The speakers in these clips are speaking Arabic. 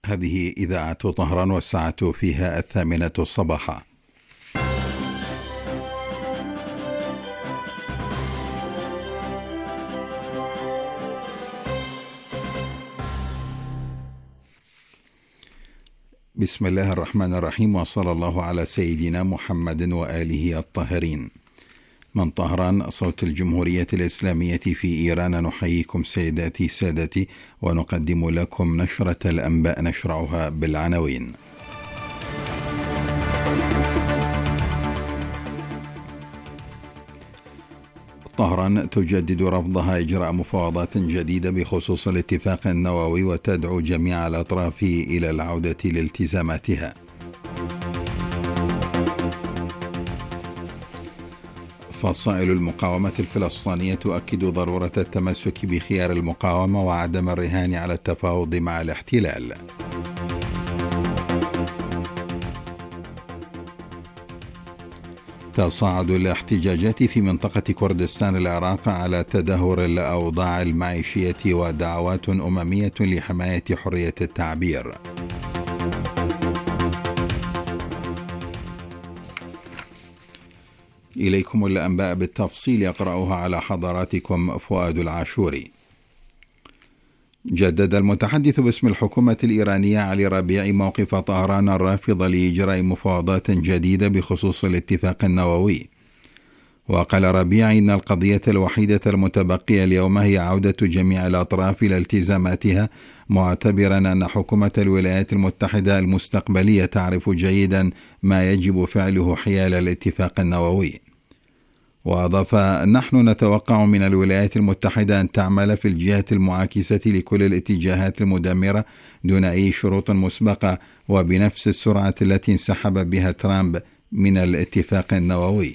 هذه إذاعة طهران والساعة فيها 8 صباحا. بسم الله الرحمن الرحيم، وصلى الله على سيدنا محمد وآله الطاهرين. من طهران، صوت الجمهورية الإسلامية في إيران، نحييكم سيداتي سادتي، ونقدم لكم نشرة الأنباء نشرعها بالعناوين. طهران تجدد رفضها إجراء مفاوضات جديدة بخصوص الاتفاق النووي، وتدعو جميع الأطراف إلى العودة لالتزاماتها. فصائل المقاومة الفلسطينية تؤكد ضرورة التمسك بخيار المقاومة وعدم الرهان على التفاوض مع الاحتلال. تصاعد الاحتجاجات في منطقة كردستان العراق على تدهور الأوضاع المعيشية ودعوات أممية لحماية حرية التعبير. إليكم الأنباء بالتفصيل، يقرأها على حضراتكم فؤاد العاشوري. جدد المتحدث باسم الحكومة الإيرانية علي ربيعي موقف طهران الرافض لإجراء مفاوضات جديدة بخصوص الاتفاق النووي. وقال ربيعي إن القضية الوحيدة المتبقية اليوم هي عودة جميع الأطراف إلى التزاماتها، معتبرا أن حكومة الولايات المتحدة المستقبلية تعرف جيدا ما يجب فعله حيال الاتفاق النووي. وأضاف: نحن نتوقع من الولايات المتحدة أن تعمل في الجهة المعاكسة لكل الاتجاهات المدمرة دون أي شروط مسبقة، وبنفس السرعة التي انسحب بها ترامب من الاتفاق النووي.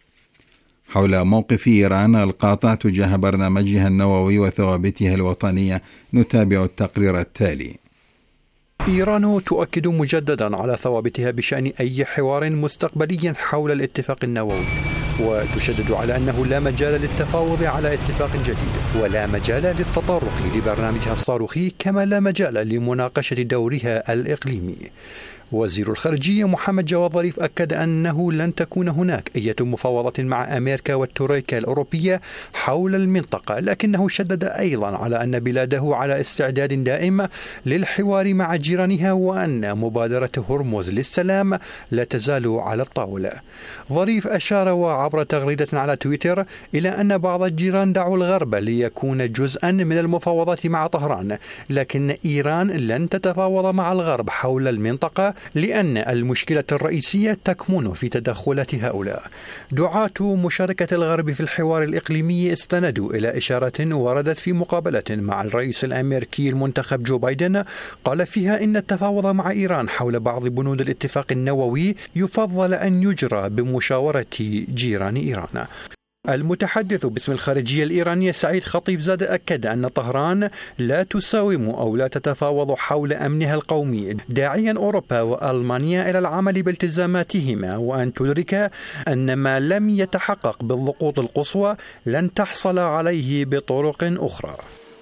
حول موقف إيران القاطع تجاه برنامجها النووي وثوابتها الوطنية، نتابع التقرير التالي. إيران تؤكد مجددا على ثوابتها بشأن أي حوار مستقبلي حول الاتفاق النووي، وتشدد على أنه لا مجال للتفاوض على اتفاق جديد، ولا مجال للتطرق لبرنامجها الصاروخي، كما لا مجال لمناقشة دورها الإقليمي. وزير الخارجية محمد جواد ظريف أكد أنه لن تكون هناك أي مفاوضة مع أمريكا والترويكا الأوروبية حول المنطقة، لكنه شدد أيضا على أن بلاده على استعداد دائم للحوار مع جيرانها، وأن مبادرة هرمز للسلام لا تزال على الطاولة. ظريف أشار وعبر تغريدة على تويتر إلى أن بعض الجيران دعوا الغرب ليكون جزءا من المفاوضات مع طهران، لكن إيران لن تتفاوض مع الغرب حول المنطقة، لأن المشكلة الرئيسية تكمن في تدخلات هؤلاء. دعاة مشاركة الغرب في الحوار الإقليمي استندوا إلى إشارة وردت في مقابلة مع الرئيس الأمريكي المنتخب جو بايدن، قال فيها إن التفاوض مع إيران حول بعض بنود الاتفاق النووي يفضل أن يجرى بمشاورة جيران إيران. المتحدث باسم الخارجية الإيرانية سعيد خطيب زاد أكد أن طهران لا تساوم أو لا تتفاوض حول أمنها القومي، داعيا أوروبا وألمانيا إلى العمل بالتزاماتهما، وأن تدرك أن ما لم يتحقق بالضغوط القصوى لن تحصل عليه بطرق أخرى.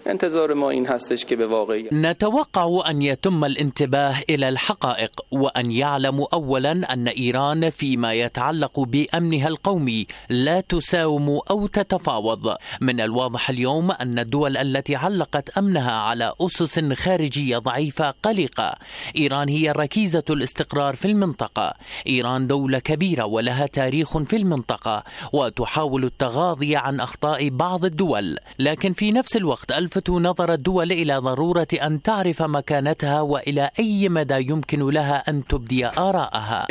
نتوقع أن يتم الانتباه إلى الحقائق، وأن يعلموا أولا أن إيران فيما يتعلق بأمنها القومي لا تساوم أو تتفاوض. من الواضح اليوم أن الدول التي علقت أمنها على أسس خارجية ضعيفة قلقة. إيران هي ركيزة الاستقرار في المنطقة. إيران دولة كبيرة ولها تاريخ في المنطقة، وتحاول التغاضي عن أخطاء بعض الدول، لكن في نفس الوقت تلفت نظر الدول إلى ضرورة أن تعرف مكانتها وإلى أي مدى يمكن لها أن تبدي آراءها.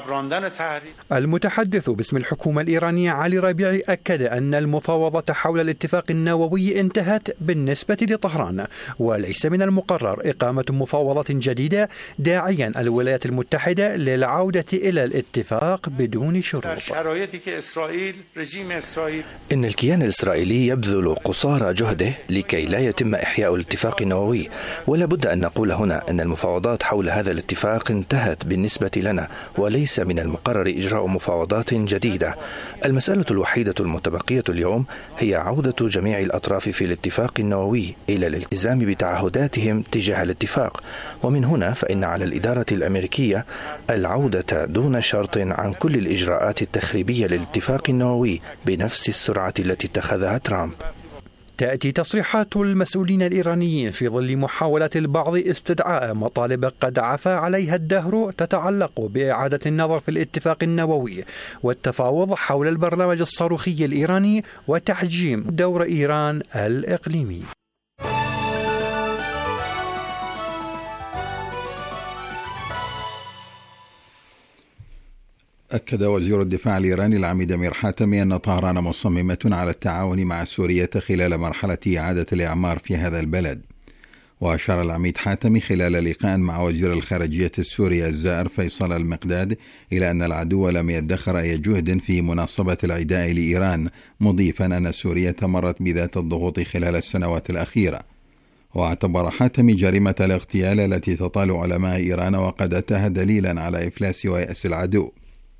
المتحدث باسم الحكومة الإيرانية علي ربيعي أكد أن المفاوضة حول الاتفاق النووي انتهت بالنسبة لطهران، وليس من المقرر إقامة مفاوضات جديدة، داعيا الولايات المتحدة للعودة إلى الاتفاق بدون شروط. إن الكيان الإسرائيلي يبذل قصارى جهده لكي لا يتم إحياء الاتفاق النووي. ولا بد أن نقول هنا أن المفاوضات حول هذا الاتفاق انتهت بالنسبة لنا، وليس من المقرر إجراء مفاوضات جديدة. المسألة الوحيدة المتبقية اليوم هي عودة جميع الأطراف في الاتفاق النووي إلى الالتزام بتعهداتهم تجاه الاتفاق، ومن هنا فإن على الإدارة الأمريكية العودة دون شرط عن كل الإجراءات التخريبية للاتفاق النووي بنفس السرعة التي اتخذها ترامب. تأتي تصريحات المسؤولين الإيرانيين في ظل محاولة البعض استدعاء مطالب قد عفى عليها الدهر تتعلق بإعادة النظر في الاتفاق النووي والتفاوض حول البرنامج الصاروخي الإيراني وتحجيم دور إيران الإقليمي. أكد وزير الدفاع الإيراني العميد أمير حاتمي أن طهران مصممة على التعاون مع سوريا خلال مرحلة إعادة الإعمار في هذا البلد. وأشار العميد حاتمي خلال لقاء مع وزير الخارجية السوري الزائر فيصل المقداد إلى أن العدو لم يدخر أي جهد في مناصبة العداء لإيران، مضيفا أن سوريا مرت بذات الضغوط خلال السنوات الأخيرة. واعتبر حاتمي جريمة الاغتيال التي تطال علماء إيران وقادتها دليلا على إفلاس ويأس العدو.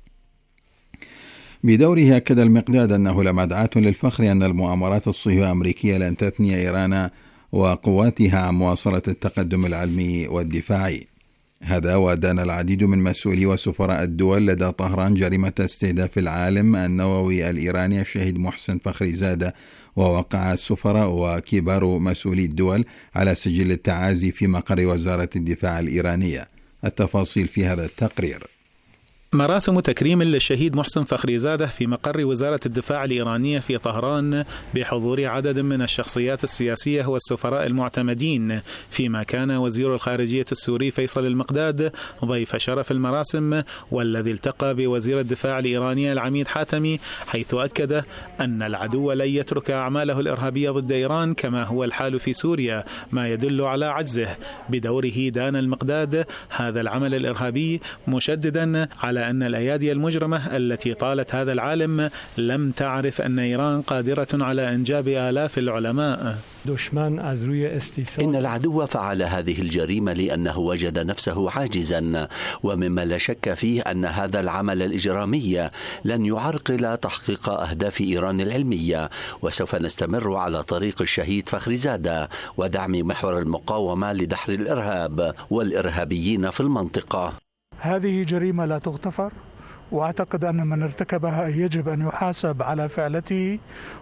بدوره أكد المقداد أنه لمدعاة للفخر أن المؤامرات الصهيونية لن تثني إيران وقواتها عن مواصلة التقدم العلمي والدفاعي. هذا ودان العديد من مسؤولي وسفراء الدول لدى طهران جريمة استهداف العالم النووي الإيراني الشهيد محسن فخريزادة، ووقع السفراء وكبار مسؤولي الدول على سجل التعازي في مقر وزارة الدفاع الإيرانية. التفاصيل في هذا التقرير. مراسم تكريم للشهيد محسن فخريزادة في مقر وزارة الدفاع الإيرانية في طهران بحضور عدد من الشخصيات السياسية والسفراء المعتمدين، فيما كان وزير الخارجية السوري فيصل المقداد ضيف شرف المراسم، والذي التقى بوزير الدفاع الإيراني العميد حاتمي، حيث أكد أن العدو لن يترك أعماله الإرهابية ضد إيران كما هو الحال في سوريا، ما يدل على عجزه. بدوره دان المقداد هذا العمل الإرهابي، مشددا على أن الأيادي المجرمة التي طالت هذا العالم لم تعرف أن إيران قادرة على إنجاب آلاف العلماء. إن العدو فعل هذه الجريمة لأنه وجد نفسه عاجزا، ومما لا شك فيه أن هذا العمل الإجرامي لن يعرقل تحقيق أهداف إيران العلمية، وسوف نستمر على طريق الشهيد فخريزادة ودعم محور المقاومة لدحر الإرهاب والإرهابيين في المنطقة. هذه جريمة لا تغتفر، وأعتقد أن من ارتكبها يجب أن يحاسب على فعلته.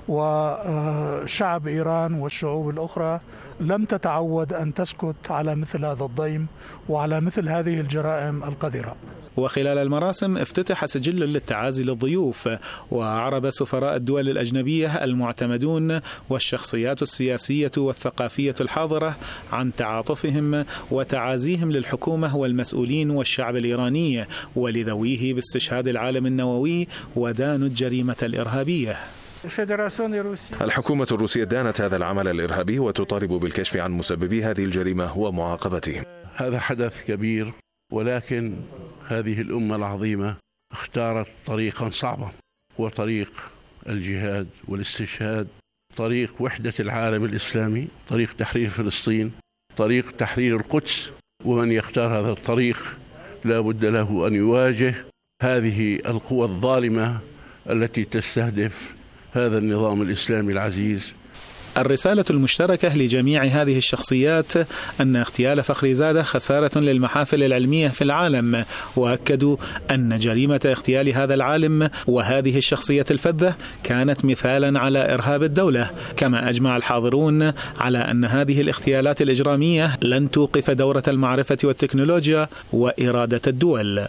وشعب إيران والشعوب الأخرى لم تتعود أن تسكت على مثل هذا الضيم وعلى مثل هذه الجرائم القذرة. وخلال المراسم افتتح سجل للتعازي للضيوف، وأعرب سفراء الدول الأجنبية المعتمدون والشخصيات السياسية والثقافية الحاضرة عن تعاطفهم وتعازيهم للحكومة والمسؤولين والشعب الإيراني ولذويه باستشهاد العالم النووي ودانوا الجريمة الإرهابية. الحكومة الروسية دانت هذا العمل الإرهابي وتطالب بالكشف عن مسببي هذه الجريمة ومعاقبتهم. هذا حدث كبير، ولكن هذه الأمة العظيمة اختارت طريقا صعبا، وطريق الجهاد والاستشهاد، طريق وحدة العالم الإسلامي، طريق تحرير فلسطين، طريق تحرير القدس. ومن يختار هذا الطريق لا بد له أن يواجه هذه القوى الظالمة التي تستهدف هذا النظام الإسلامي العزيز. الرسالة المشتركة لجميع هذه الشخصيات أن اغتيال فخريزادة خسارة للمحافل العلمية في العالم، وأكدوا أن جريمة اغتيال هذا العالم وهذه الشخصية الفذة كانت مثالا على إرهاب الدولة. كما أجمع الحاضرون على أن هذه الاغتيالات الإجرامية لن توقف دورة المعرفة والتكنولوجيا وإرادة الدول.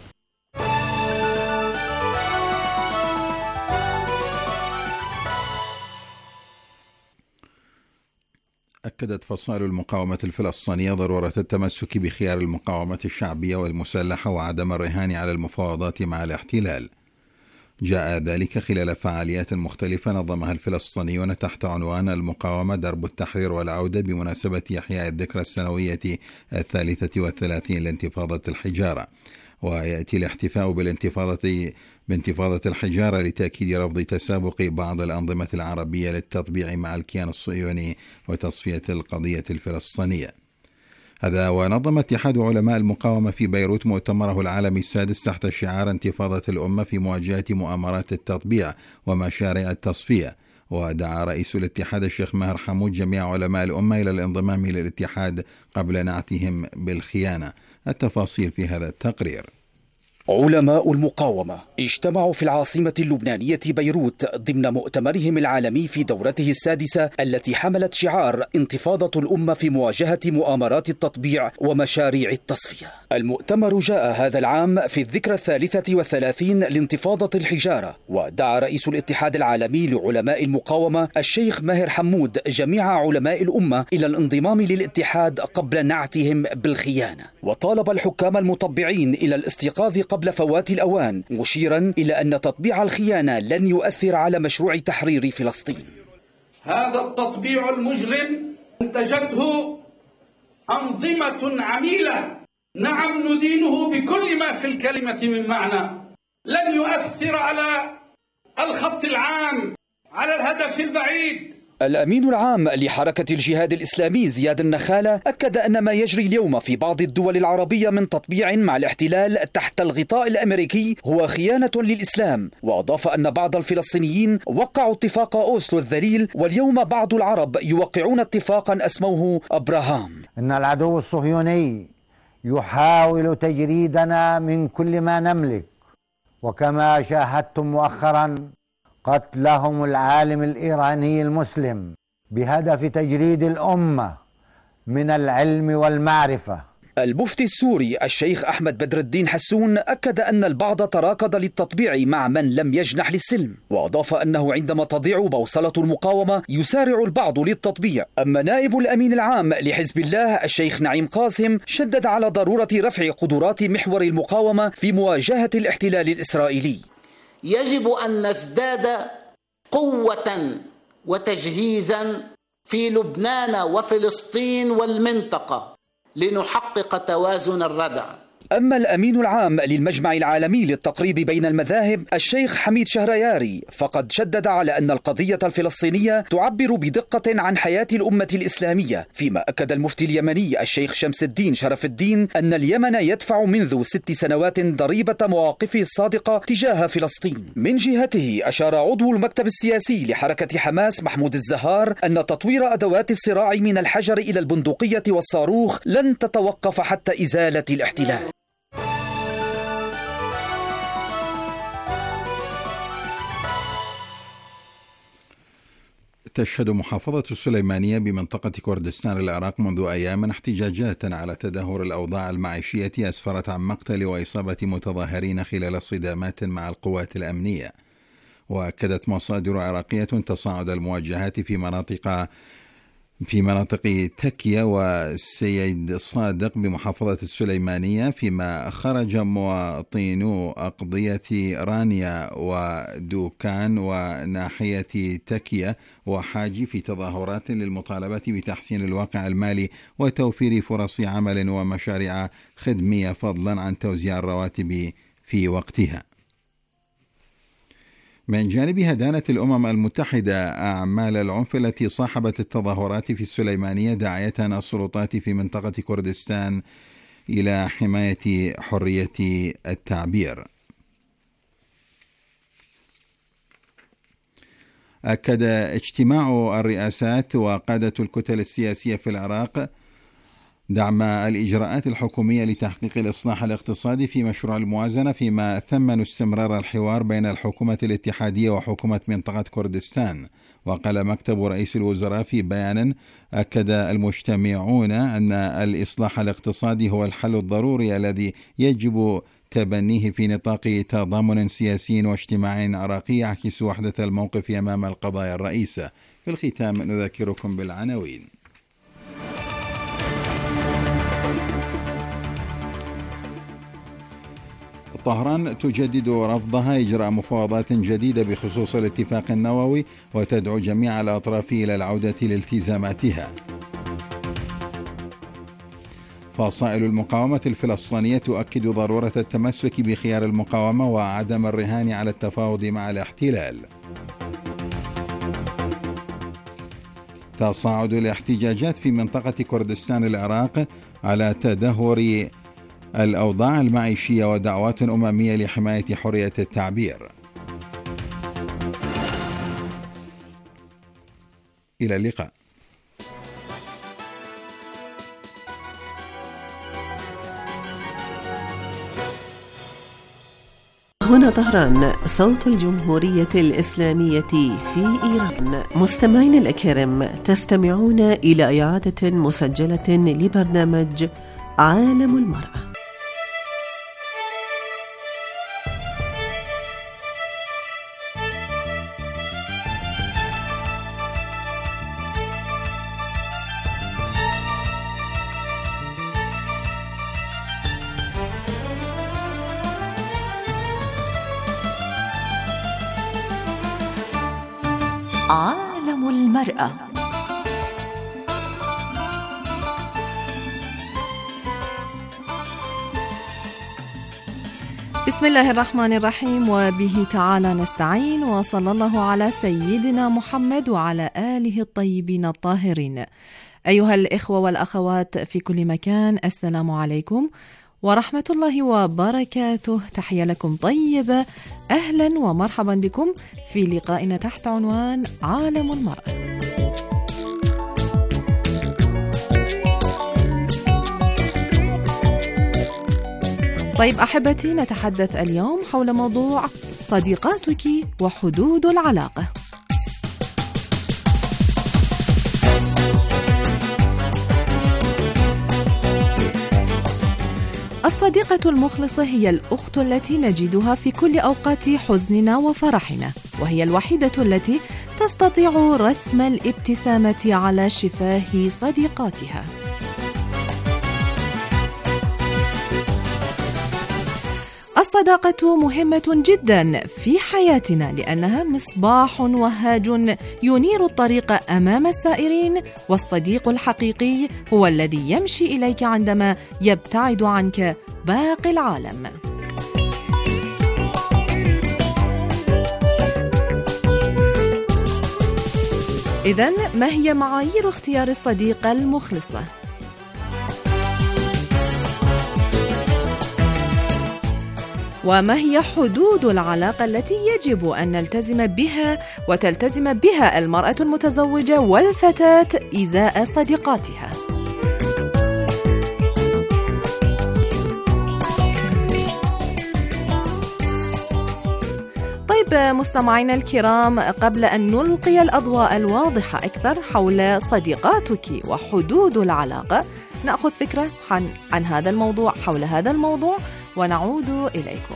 أكدت فصائل المقاومة الفلسطينية ضرورة التمسك بخيار المقاومة الشعبية والمسلحة وعدم الرهان على المفاوضات مع الاحتلال. جاء ذلك خلال فعاليات مختلفة نظمها الفلسطينيون تحت عنوان المقاومة درب التحرير والعودة بمناسبة إحياء الذكرى السنوية 33 لانتفاضة الحجارة. ويأتي الاحتفاء بالانتفاضة بانتفاضة الحجارة لتأكيد رفض تسابق بعض الأنظمة العربية للتطبيع مع الكيان الصهيوني وتصفية القضية الفلسطينية. هذا ونظم اتحاد علماء المقاومة في بيروت مؤتمره العالمي السادس تحت شعار انتفاضة الأمة في مواجهة مؤامرات التطبيع ومشاريع التصفية. ودعا رئيس الاتحاد الشيخ ماهر حمود جميع علماء الأمة إلى الانضمام للاتحاد قبل نعتهم بالخيانة. التفاصيل في هذا التقرير. علماء المقاومة اجتمعوا في العاصمة اللبنانية بيروت ضمن مؤتمرهم العالمي في دورته السادسة التي حملت شعار انتفاضة الأمة في مواجهة مؤامرات التطبيع ومشاريع التصفية. المؤتمر جاء هذا العام في الذكرى 33 لانتفاضة الحجارة، ودعا رئيس الاتحاد العالمي لعلماء المقاومة الشيخ ماهر حمود جميع علماء الأمة إلى الانضمام للاتحاد قبل نعتهم بالخيانة، وطالب الحكام المطبعين إلى الاستيقاظ قبل فوات الأوان، مشيرا إلى أن تطبيع الخيانة لن يؤثر على مشروع تحرير فلسطين. هذا التطبيع المجرم انتجته أنظمة عميلة، نعم ندينه بكل ما في الكلمة من معنى، لن يؤثر على الخط العام، على الهدف البعيد. الأمين العام لحركة الجهاد الإسلامي زياد النخالة أكد أن ما يجري اليوم في بعض الدول العربية من تطبيع مع الاحتلال تحت الغطاء الأمريكي هو خيانة للإسلام، وأضاف أن بعض الفلسطينيين وقعوا اتفاق أوسلو الذليل، واليوم بعض العرب يوقعون اتفاقا أسموه أبراهام. إن العدو الصهيوني يحاول تجريدنا من كل ما نملك، وكما شاهدتم مؤخرا قتلهم العالم الإيراني المسلم بهدف تجريد الأمة من العلم والمعرفة. المفتي السوري الشيخ أحمد بدر الدين حسون أكد أن البعض تراكض للتطبيع مع من لم يجنح للسلم، وأضاف أنه عندما تضيع بوصلة المقاومة يسارع البعض للتطبيع. أما نائب الأمين العام لحزب الله الشيخ نعيم قاسم شدد على ضرورة رفع قدرات محور المقاومة في مواجهة الاحتلال الإسرائيلي. يجب أن نزداد قوة وتجهيزا في لبنان وفلسطين والمنطقة لنحقق توازن الردع. أما الأمين العام للمجمع العالمي للتقريب بين المذاهب الشيخ حميد شهرياري فقد شدد على أن القضية الفلسطينية تعبر بدقة عن حياة الأمة الإسلامية، فيما أكد المفتي اليمني الشيخ شمس الدين شرف الدين أن اليمن يدفع منذ 6 سنوات ضريبة مواقفه الصادقة تجاه فلسطين. من جهته أشار عضو المكتب السياسي لحركة حماس محمود الزهار أن تطوير أدوات الصراع من الحجر إلى البندقية والصاروخ لن تتوقف حتى إزالة الاحتلال. تشهد محافظة السليمانية بمنطقة كردستان العراق منذ أيام احتجاجات على تدهور الأوضاع المعيشية أسفرت عن مقتل وإصابة متظاهرين خلال صدامات مع القوات الأمنية. وأكدت مصادر عراقية تصاعد المواجهات في مناطق تكيا وسيد صادق بمحافظة السليمانية، فيما خرج مواطنو أقضية رانيا ودوكان وناحية تكيا وحاجي في تظاهرات للمطالبة بتحسين الواقع المالي وتوفير فرص عمل ومشاريع خدمية فضلا عن توزيع الرواتب في وقتها. من جانبها دانت الأمم المتحدة أعمال العنف التي صاحبت التظاهرات في السليمانية، داعية السلطات في منطقة كردستان إلى حماية حرية التعبير. أكد اجتماع الرئاسات وقادة الكتل السياسية في العراق دعم الإجراءات الحكومية لتحقيق الإصلاح الاقتصادي في مشروع الموازنة، فيما ثمنوا استمرار الحوار بين الحكومة الاتحادية وحكومة منطقة كردستان. وقال مكتب رئيس الوزراء في بيان: أكد المجتمعون أن الإصلاح الاقتصادي هو الحل الضروري الذي يجب تبنيه في نطاق تضامن سياسي واجتماعي عراقي يعكس وحدة الموقف أمام القضايا الرئيسة. في الختام نذكركم بالعناوين. طهران تجدد رفضها إجراء مفاوضات جديدة بخصوص الاتفاق النووي وتدعو جميع الأطراف إلى العودة لالتزاماتها. فصائل المقاومة الفلسطينية تؤكد ضرورة التمسك بخيار المقاومة وعدم الرهان على التفاوض مع الاحتلال. تصاعد الاحتجاجات في منطقة كردستان العراق على تدهور الأوضاع المعيشية ودعوات أممية لحماية حرية التعبير. إلى اللقاء. هنا طهران، صوت الجمهورية الإسلامية في إيران. مستمعين الأكارم، تستمعون إلى إعادة مسجلة لبرنامج عالم المرأة. عالم المرأة. بسم الله الرحمن الرحيم، وبه تعالى نستعين، وصلى الله على سيدنا محمد وعلى آله الطيبين الطاهرين. أيها الإخوة والأخوات في كل مكان، السلام عليكم ورحمة الله وبركاته. تحية لكم طيبة، أهلا ومرحبا بكم في لقائنا تحت عنوان عالم المرأة. طيب أحبتي، نتحدث اليوم حول موضوع صديقاتك وحدود العلاقة. الصديقة المخلصة هي الأخت التي نجدها في كل أوقات حزننا وفرحنا، وهي الوحيدة التي تستطيع رسم الابتسامة على شفاه صديقاتها. الصداقة مهمة جدا في حياتنا، لأنها مصباح وهاج ينير الطريق أمام السائرين، والصديق الحقيقي هو الذي يمشي إليك عندما يبتعد عنك باقي العالم. إذن ما هي معايير اختيار الصديقة المخلصة؟ وما هي حدود العلاقة التي يجب أن نلتزم بها وتلتزم بها المرأة المتزوجة والفتاة إزاء صديقاتها؟ طيب مستمعينا الكرام، قبل أن نلقي الأضواء الواضحة أكثر حول صديقاتك وحدود العلاقة، نأخذ فكرة عن هذا الموضوع، حول هذا الموضوع، ونعود إليكم.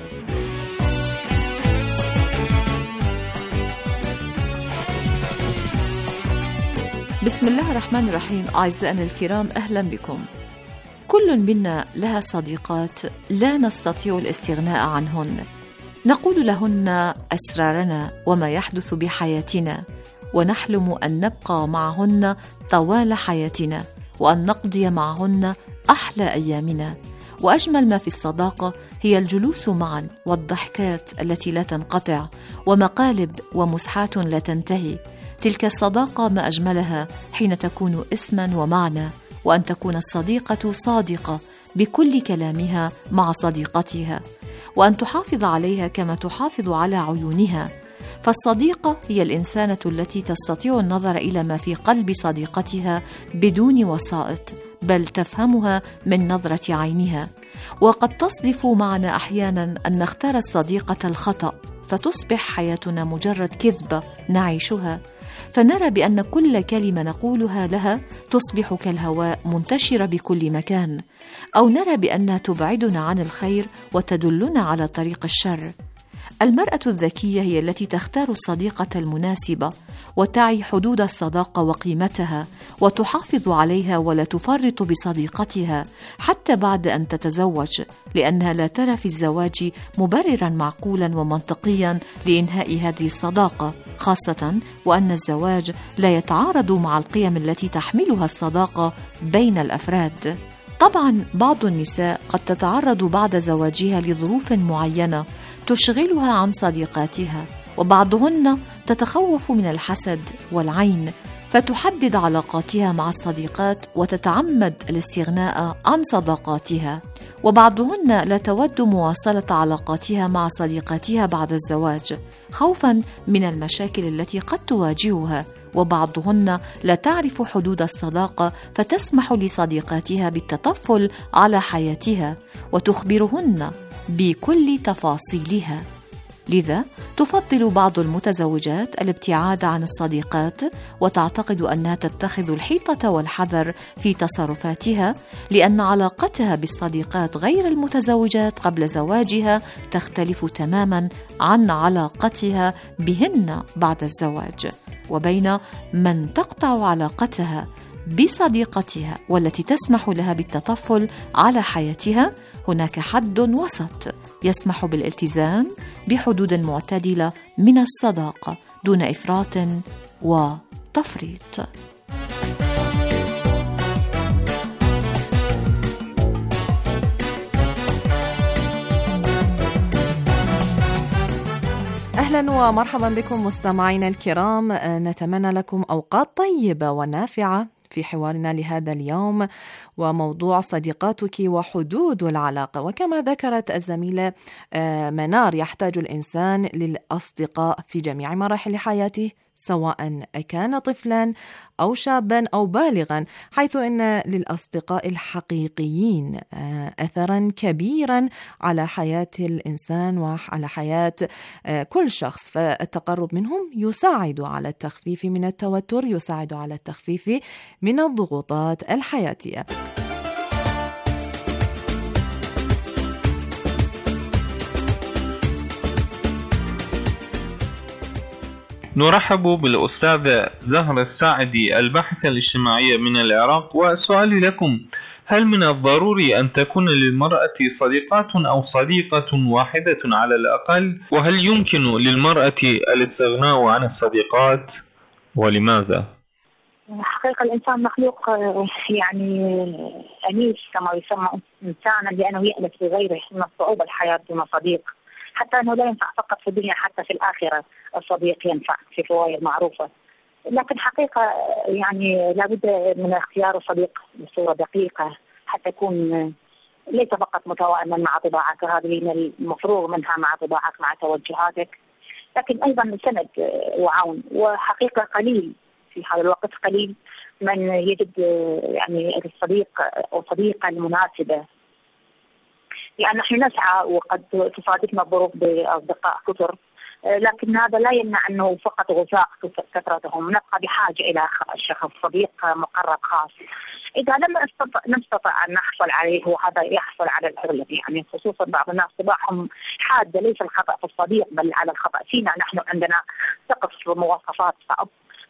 بسم الله الرحمن الرحيم. أعزائنا الكرام، أهلا بكم. كل منا لها صديقات لا نستطيع الاستغناء عنهن، نقول لهن أسرارنا وما يحدث بحياتنا، ونحلم أن نبقى معهن طوال حياتنا، وأن نقضي معهن أحلى أيامنا. وأجمل ما في الصداقة هي الجلوس معا، والضحكات التي لا تنقطع، ومقالب ومسحات لا تنتهي. تلك الصداقة ما أجملها حين تكون اسما ومعنى، وأن تكون الصديقة صادقة بكل كلامها مع صديقتها، وأن تحافظ عليها كما تحافظ على عيونها. فالصديقة هي الإنسانة التي تستطيع النظر إلى ما في قلب صديقتها بدون وسائط، بل تفهمها من نظرة عينها. وقد تصدف معنا أحيانا أن نختار الصديقة الخطأ، فتصبح حياتنا مجرد كذبة نعيشها، فنرى بأن كل كلمة نقولها لها تصبح كالهواء منتشرة بكل مكان، أو نرى بأنها تبعدنا عن الخير وتدلنا على طريق الشر. المرأة الذكية هي التي تختار الصديقة المناسبة، وتعي حدود الصداقة وقيمتها، وتحافظ عليها ولا تفرط بصديقتها حتى بعد أن تتزوج، لأنها لا ترى في الزواج مبررا معقولا ومنطقيا لإنهاء هذه الصداقة، خاصة وأن الزواج لا يتعارض مع القيم التي تحملها الصداقة بين الأفراد. طبعا بعض النساء قد تتعرض بعد زواجها لظروف معينة تشغلها عن صديقاتها، وبعضهن تتخوف من الحسد والعين فتحدد علاقاتها مع الصديقات وتتعمد الاستغناء عن صداقاتها، وبعضهن لا تود مواصلة علاقاتها مع صديقاتها بعد الزواج خوفا من المشاكل التي قد تواجهها، وبعضهن لا تعرف حدود الصداقة فتسمح لصديقاتها بالتطفل على حياتها وتخبرهن بكل تفاصيلها. لذا تفضل بعض المتزوجات الابتعاد عن الصديقات وتعتقد أنها تتخذ الحيطة والحذر في تصرفاتها، لأن علاقتها بالصديقات غير المتزوجات قبل زواجها تختلف تماما عن علاقتها بهن بعد الزواج. وبين من تقطع علاقتها بصديقتها والتي تسمح لها بالتطفل على حياتها هناك حد وسط يسمح بالالتزام بحدود معتدلة من الصداقة دون إفراط وتفريط. أهلا ومرحبا بكم مستمعينا الكرام، نتمنى لكم أوقات طيبة ونافعة في حوارنا لهذا اليوم وموضوع صديقاتك وحدود العلاقة. وكما ذكرت الزميلة منار، يحتاج الإنسان للأصدقاء في جميع مراحل حياته سواء كان طفلا أو شابا أو بالغا، حيث أن للأصدقاء الحقيقيين أثرا كبيرا على حياة الإنسان وعلى حياة كل شخص، فالتقرب منهم يساعد على التخفيف من التوتر، يساعد على التخفيف من الضغوطات الحياتية. نرحب بالأستاذة زهرة الساعدي الباحثة الاجتماعية من العراق، وسؤالي لكم: هل من الضروري أن تكون للمرأة صديقات أو صديقة واحدة على الأقل؟ وهل يمكن للمرأة الاستغناء عن الصديقات ولماذا؟ حقيقة الإنسان مخلوق يعني أنيس كما يسمى إنسانا، لأنه يألف لغيره من الصعوبة الحياة دون صديق، حتى أنه لا ينفع فقط في الدنيا، حتى في الآخرة الصديق ينفع في الرواية المعروفة. لكن حقيقة يعني لابد من اختيار الصديق بصورة دقيقة حتى يكون ليس فقط متوائما مع طباعك، هذه من المفروغ منها مع طباعك مع توجهاتك، لكن أيضا سند وعون. وحقيقة قليل في هذا الوقت، قليل من يجد يعني الصديق أو صديقة المناسبة، يعني نحن نسعى وقد تصادفنا الظروف بأصدقاء كثر، لكن هذا لا يمنع أنه فقط غثاء كثرتهم، نبقى بحاجة إلى شخص صديق مقرب خاص. إذا لم نستطع أن نحصل عليه، وهذا يحصل على الأغلب، يعني خصوصا بعض الناس طباعهم حادة، ليس الخطأ في الصديق بل على الخطأ فينا، نحن عندنا سقف مواصفات صعب.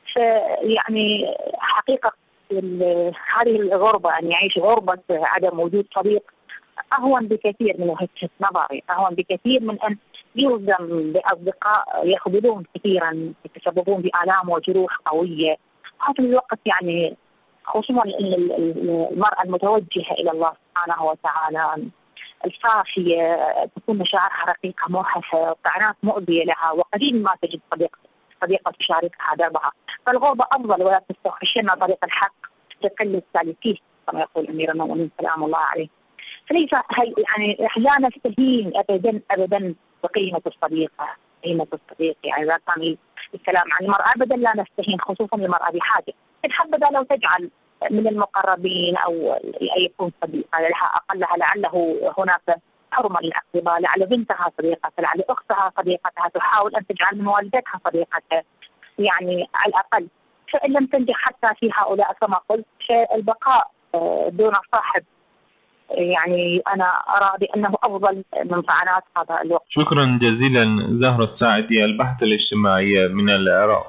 فيعني حقيقة هذه الغربة، أن يعيش غربة عدم وجود صديق، أهون بكثير من وجهة نظري، أهون بكثير من أن يلزم بأصدقاء يخذلون كثيرا، يتسببون بآلام وجروح قوية. هذا الوقت يعني خصوصا المرأة المتوجهة إلى الله سبحانه وتعالى الصافية تكون مشاعرها رقيقة موحشة، طعنات مؤذية لها، وقليل ما تجد صديقة تشاركها دربها. فالغربة أفضل، ولا تستوحشن طريق الحق تقل السالكين كما يقول أمير المؤمنين سلام الله عليه. فليس يعني لا نستهين أبدا بقيمة الصديقة، قيمة الصديق. يعني إذا كان الكلام عن المرأة أبدا لا نستهين، خصوصا المرأة بحاجة. حبذا لو تجعل من المقربين أو يكون صديقة لها أقلها، لعله هناك حرمة للأقرباء، لعل بنتها صديقة، لعل أختها صديقتها، تحاول أن تجعل من والدتها صديقتها يعني على الأقل. فإن لم تنجح حتى في هؤلاء كما قلت، فالبقاء دون صاحب يعني أنا أرى بأنه أفضل من طعنات هذا الوقت. شكرا جزيلا زهرة الساعدي الباحثة الاجتماعية من العراق.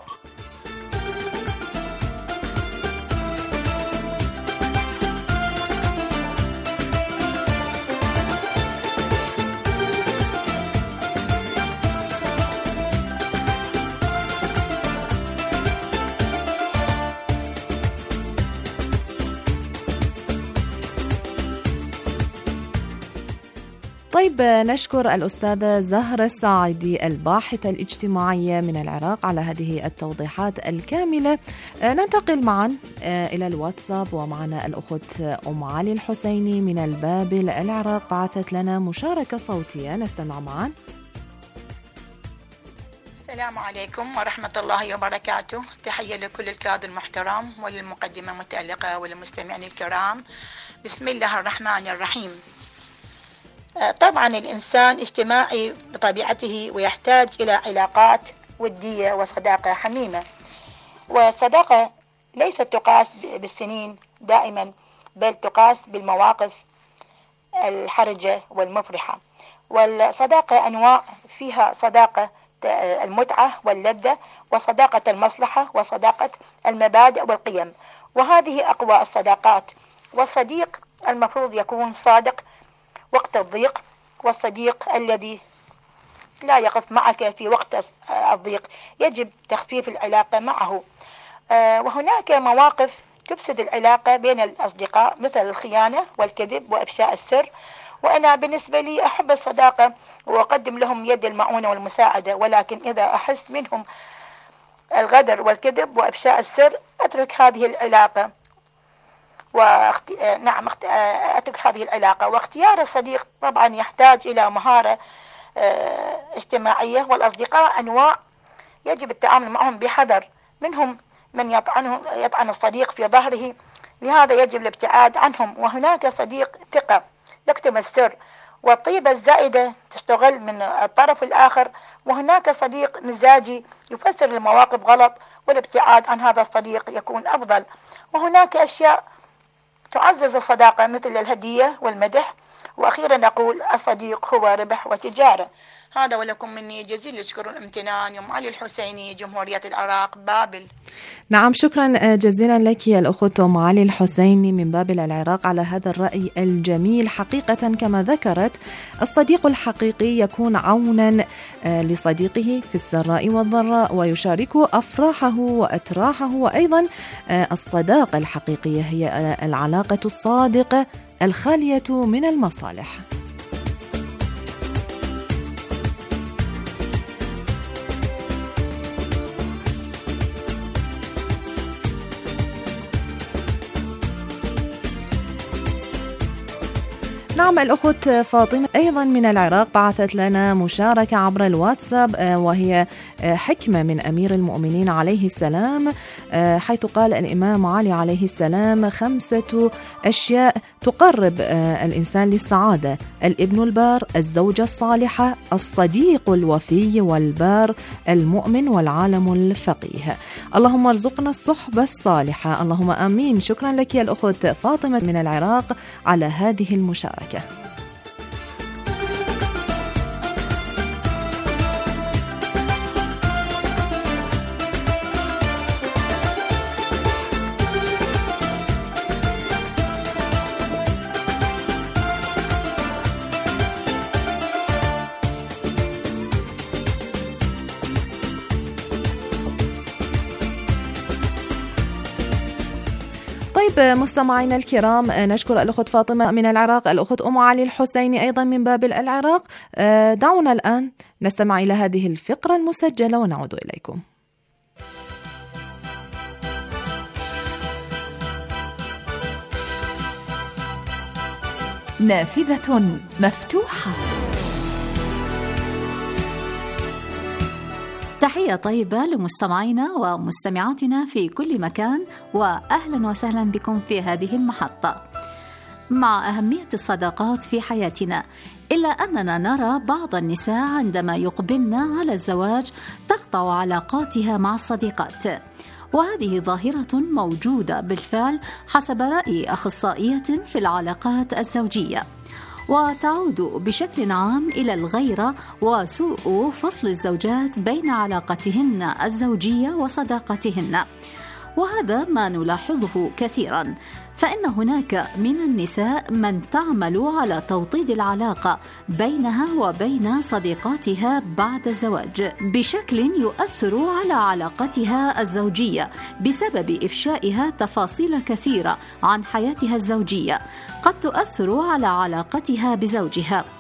طيب نشكر الأستاذة زهرة الساعدي الباحثة الاجتماعية من العراق على هذه التوضيحات الكاملة. ننتقل معا إلى الواتساب، ومعنا الأخت أم علي الحسيني من البابل العراق بعثت لنا مشاركة صوتية، نستمع معا. السلام عليكم ورحمة الله وبركاته. تحية لكل الكادر المحترم وللمقدمة المتألقة وللمستمعين الكرام. بسم الله الرحمن الرحيم. طبعا الإنسان اجتماعي بطبيعته ويحتاج إلى علاقات ودية وصداقة حميمة، والصداقة ليست تقاس بالسنين دائما، بل تقاس بالمواقف الحرجة والمفرحة. والصداقة أنواع، فيها صداقة المتعة واللذة، وصداقة المصلحة، وصداقة المبادئ والقيم، وهذه أقوى الصداقات. والصديق المفروض يكون صادق وقت الضيق، والصديق الذي لا يقف معك في وقت الضيق يجب تخفيف العلاقة معه. وهناك مواقف تفسد العلاقة بين الأصدقاء مثل الخيانة والكذب وإفشاء السر، وأنا بالنسبة لي أحب الصداقة وأقدم لهم يد المعونة والمساعدة، ولكن إذا أحس منهم الغدر والكذب وإفشاء السر أترك هذه العلاقة. أترك هذه العلاقة. واختيار الصديق طبعا يحتاج إلى مهارة اجتماعية، والأصدقاء أنواع يجب التعامل معهم بحذر. منهم من يطعن الصديق في ظهره، لهذا يجب الابتعاد عنهم. وهناك صديق ثقة يكتم السر، والطيبة الزائدة تستغل من الطرف الآخر. وهناك صديق مزاجي يفسر المواقف غلط، والابتعاد عن هذا الصديق يكون أفضل. وهناك أشياء تعزز الصداقة مثل الهدية والمدح. وأخيرا نقول الصديق هو ربح وتجارة. هذا ولكم مني جزيل الشكر والامتنان. أم علي الحسيني، جمهورية العراق، بابل. نعم، شكرا جزيلا لك يا الأخت أم علي الحسيني من بابل العراق على هذا الرأي الجميل. حقيقة كما ذكرت، الصديق الحقيقي يكون عونا لصديقه في السراء والضراء، ويشاركه أفراحه وأتراحه. وأيضا الصداقة الحقيقية هي العلاقة الصادقة الخالية من المصالح. نعم، الأخت فاطمة أيضا من العراق بعثت لنا مشاركة عبر الواتساب، وهي حكمة من أمير المؤمنين عليه السلام، حيث قال الإمام علي عليه السلام: 5 أشياء تقرب الإنسان للسعادة: الابن البار، الزوجة الصالحة، الصديق الوفي، والبار المؤمن، والعالم الفقيه. اللهم ارزقنا الصحبة الصالحة، اللهم آمين. شكرا لك يا الأخت فاطمة من العراق على هذه المشاركة. مستمعينا الكرام، نشكر الأخت فاطمة من العراق، الأخت أم علي الحسيني أيضا من بابل العراق. دعونا الآن نستمع إلى هذه الفقرة المسجلة ونعود إليكم. نافذة مفتوحة. تحية طيبة لمستمعينا ومستمعاتنا في كل مكان، وأهلا وسهلا بكم في هذه المحطة. مع أهمية الصداقات في حياتنا، إلا أننا نرى بعض النساء عندما يقبلن على الزواج تقطع علاقاتها مع الصديقات، وهذه ظاهرة موجودة بالفعل حسب رأي أخصائية في العلاقات الزوجية، وتعود بشكل عام إلى الغيرة وسوء فصل الزوجات بين علاقتهن الزوجية وصداقتهن. وهذا ما نلاحظه كثيرا، فإن هناك من النساء من تعمل على توطيد العلاقة بينها وبين صديقاتها بعد الزواج بشكل يؤثر على علاقتها الزوجية بسبب إفشائها تفاصيل كثيرة عن حياتها الزوجية قد تؤثر على علاقتها بزوجها.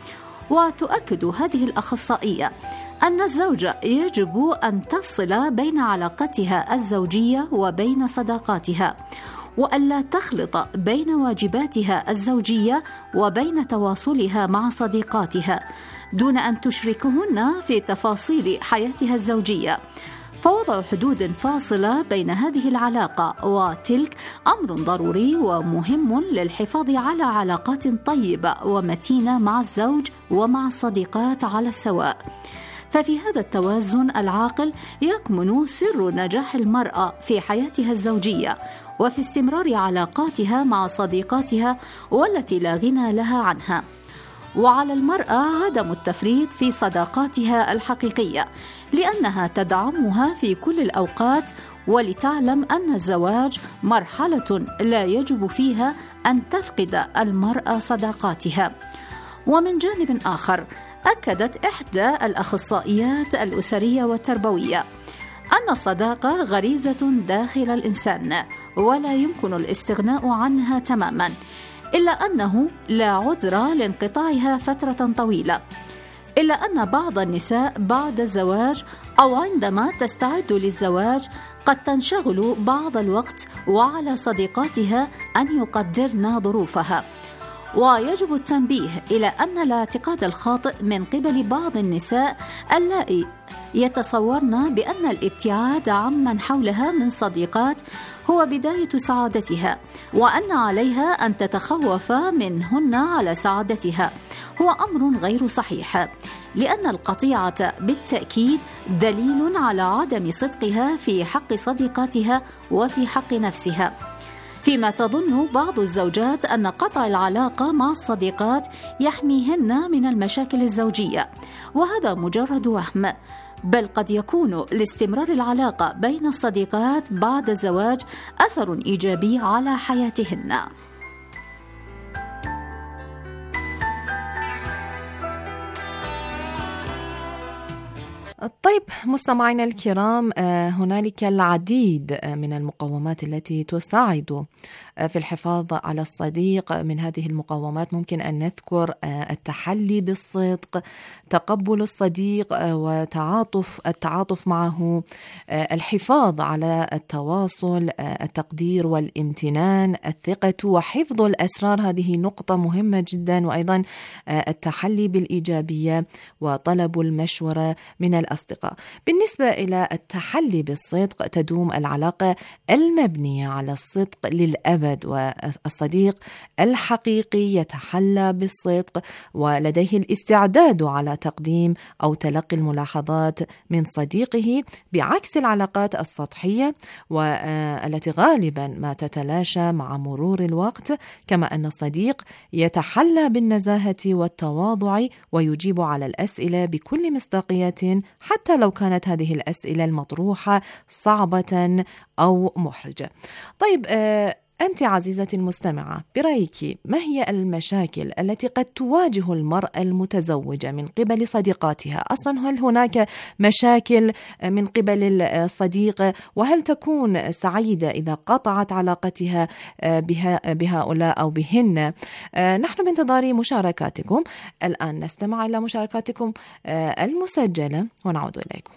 وتؤكد هذه الأخصائية أن الزوجة يجب أن تفصل بين علاقتها الزوجية وبين صداقاتها، وألا تخلط بين واجباتها الزوجية وبين تواصلها مع صديقاتها دون أن تشركهن في تفاصيل حياتها الزوجية. فوضع حدود فاصلة بين هذه العلاقة وتلك أمر ضروري ومهم للحفاظ على علاقات طيبة ومتينة مع الزوج ومع الصديقات على السواء. ففي هذا التوازن العاقل يكمن سر نجاح المرأة في حياتها الزوجية وفي استمرار علاقاتها مع صديقاتها والتي لا غنى لها عنها. وعلى المرأة عدم التفريط في صداقاتها الحقيقية لأنها تدعمها في كل الأوقات، ولتعلم أن الزواج مرحلة لا يجب فيها أن تفقد المرأة صداقاتها. ومن جانب آخر أكدت إحدى الأخصائيات الأسرية والتربوية أن الصداقة غريزة داخل الإنسان ولا يمكن الاستغناء عنها تماما، إلا أنه لا عذر لانقطاعها فترة طويلة، إلا أن بعض النساء بعد الزواج أو عندما تستعد للزواج قد تنشغل بعض الوقت، وعلى صديقاتها أن يقدرن ظروفها. ويجب التنبيه إلى أن الاعتقاد الخاطئ من قبل بعض النساء اللائي يتصورن بأن الابتعاد عمن حولها من صديقات هو بداية سعادتها، وأن عليها أن تتخوف منهن على سعادتها، هو أمر غير صحيح، لأن القطيعة بالتأكيد دليل على عدم صدقها في حق صديقاتها وفي حق نفسها. فيما تظن بعض الزوجات أن قطع العلاقة مع الصديقات يحميهن من المشاكل الزوجية، وهذا مجرد وهم، بل قد يكون لاستمرار العلاقة بين الصديقات بعد الزواج أثر إيجابي على حياتهن. طيب مستمعينا الكرام، هنالك العديد من المقومات التي تساعد في الحفاظ على الصديق. من هذه المقومات ممكن أن نذكر التحلي بالصدق، تقبل الصديق والتعاطف معه، الحفاظ على التواصل، التقدير والامتنان، الثقة وحفظ الأسرار، هذه نقطة مهمة جدا، وأيضا التحلي بالإيجابية وطلب المشورة من الأصدقاء. بالنسبة إلى التحلي بالصدق، تدوم العلاقة المبنية على الصدق للأبد، والصديق الحقيقي يتحلى بالصدق ولديه الاستعداد على تقديم أو تلقي الملاحظات من صديقه، بعكس العلاقات السطحية والتي غالبا ما تتلاشى مع مرور الوقت. كما أن الصديق يتحلى بالنزاهة والتواضع ويجيب على الأسئلة بكل مصداقية حتى لو كانت هذه الأسئلة المطروحة صعبة أو محرجة. طيب أنت عزيزتي المستمعة، برأيك ما هي المشاكل التي قد تواجه المرأة المتزوجة من قبل صديقاتها؟ أصلا هل هناك مشاكل من قبل الصديق؟ وهل تكون سعيدة إذا قطعت علاقتها بهؤلاء أو بهن؟ نحن بانتظار مشاركاتكم. الآن نستمع إلى مشاركاتكم المسجلة ونعود إليكم.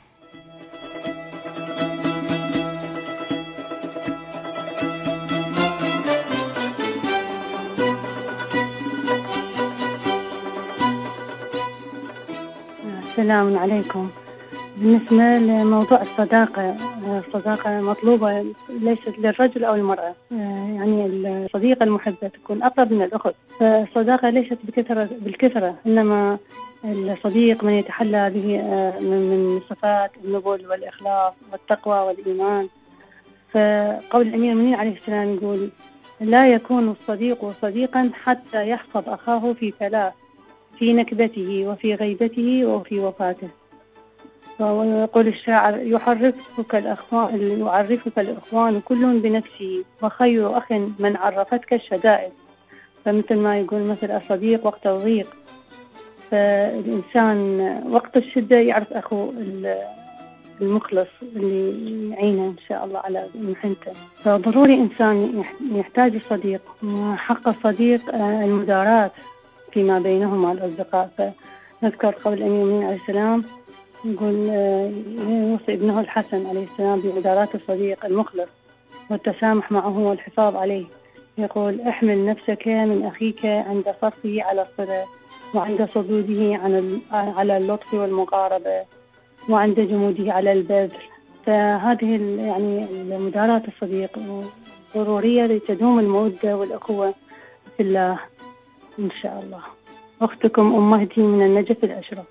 السلام عليكم. بالنسبة لموضوع الصداقة مطلوبة ليست للرجل أو المرأة، يعني الصديقة المحبة تكون أقرب من الأخت، فالصداقة ليست بالكثرة، إنما الصديق من يتحلى به من صفات النبل والإخلاص والتقوى والإيمان. فقول الأمير المؤمنين عليه السلام يقول: لا يكون الصديق صديقا حتى يحفظ أخاه في ثلاث: في نكبته وفي غيبته وفي وفاته. ويقول الشاعر: يعرفك الإخوان كل بنفسه، وخير أخ من عرفتك الشدائد. فمثل ما يقول مثل الصديق وقت الضيق، فالإنسان وقت الشدة يعرف أخوه المخلص اللي يعينه إن شاء الله على محنته. فضروري إنسان يحتاج الصديق، وحق الصديق المداراة فيما بينهما الأصدقاء. نذكر قول الأمير المؤمنين عليه السلام يقول يوصي ابنه الحسن عليه السلام بمداراة الصديق المخلص والتسامح معه والحفاظ عليه. يقول احمل نفسك من أخيك عند صرفه على الصلة، وعند صدوده على اللطف والمقاربة، وعند جموده على البذل. فهذه يعني مداراة الصديق ضرورية لتدوم المودة والأخوة في الله إن شاء الله. أختكم أم مهدي من النجف الأشرف.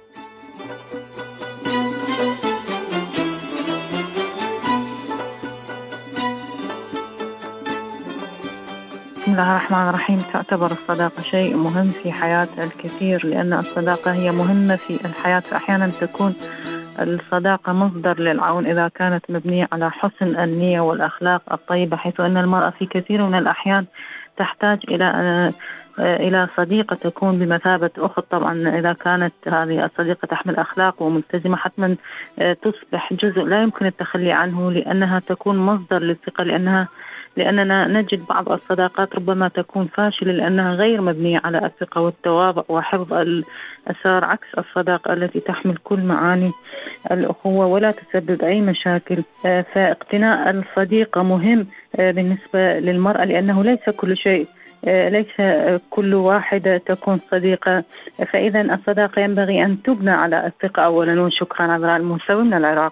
بسم الله الرحمن الرحيم. تعتبر الصداقة شيء مهم في حياة الكثير، لأن الصداقة هي مهمة في الحياة. فأحيانا تكون الصداقة مصدر للعون إذا كانت مبنية على حسن النية والأخلاق الطيبة، حيث أن المرأة في كثير من الأحيان تحتاج إلى صديقة تكون بمثابة أخت. طبعا إذا كانت هذه الصديقة تحمل أخلاق وملتزمة حتما تصبح جزء لا يمكن التخلي عنه، لأنها تكون مصدر للثقة. لأننا نجد بعض الصداقات ربما تكون فاشلة لأنها غير مبنية على الثقة والتواضع وحفظ الأسرار، عكس الصداقة التي تحمل كل معاني الأخوة ولا تسبب أي مشاكل. فاقتناء الصديقة مهم بالنسبة للمرأة، لأنه ليس كل واحدة تكون صديقة. فإذا الصداقة ينبغي أن تبنى على الثقة أولا. وشكرا. عبر الموسوي من العراق.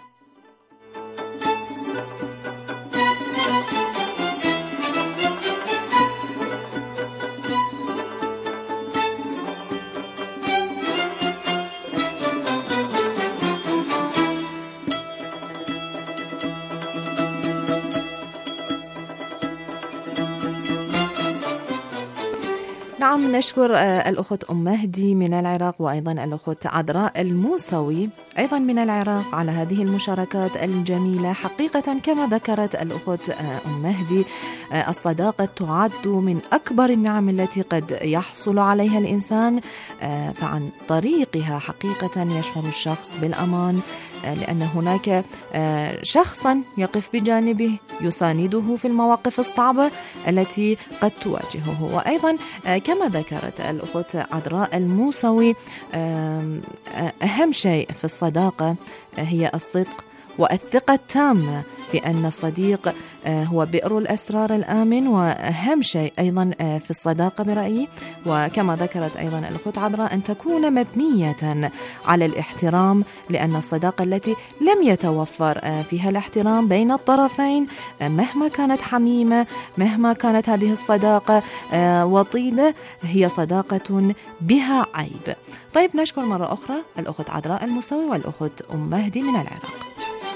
نعم، نشكر الأخت أم مهدي من العراق، وأيضا الأخت عذراء الموسوي أيضا من العراق على هذه المشاركات الجميلة. حقيقة كما ذكرت الأخت أم مهدي، الصداقة تعد من أكبر النعم التي قد يحصل عليها الإنسان، فعن طريقها حقيقة يشعر الشخص بالأمان، لأن هناك شخصا يقف بجانبه يسانده في المواقف الصعبة التي قد تواجهه. وأيضا كما ذكرت الأخت عذراء الموسوي، أهم شيء في الصداقة هي الصدق والثقة التامة في أن الصديق هو بئر الأسرار الآمن، وأهم شيء أيضا في الصداقة برأيي وكما ذكرت أيضا الأخت عذراء أن تكون مبنية على الاحترام، لأن الصداقة التي لم يتوفر فيها الاحترام بين الطرفين مهما كانت حميمة، مهما كانت هذه الصداقة وطيدة، هي صداقة بها عيب. طيب، نشكر مرة أخرى الأخت عذراء الموسوي والأخت أم مهدي من العراق.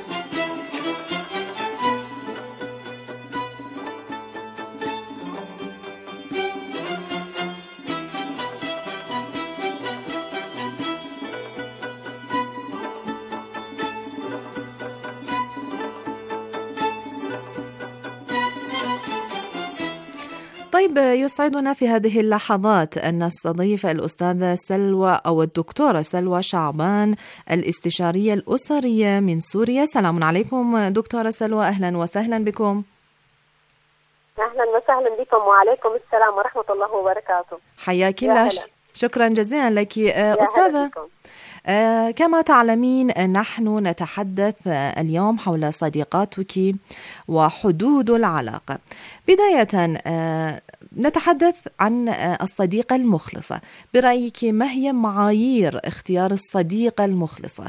طيب، يسعدنا في هذه اللحظات أن نستضيف الأستاذة سلوى أو الدكتورة سلوى شعبان، الاستشارية الأسرية من سوريا. سلام عليكم دكتورة سلوى، أهلا وسهلا بكم. أهلا وسهلا بكم، وعليكم السلام ورحمة الله وبركاته. حياك الله، شكرا جزيلا لك أستاذة. كما تعلمين نحن نتحدث اليوم حول صديقاتك وحدود العلاقة. بداية نتحدث عن الصديقة المخلصة. برأيك ما هي معايير اختيار الصديقة المخلصة؟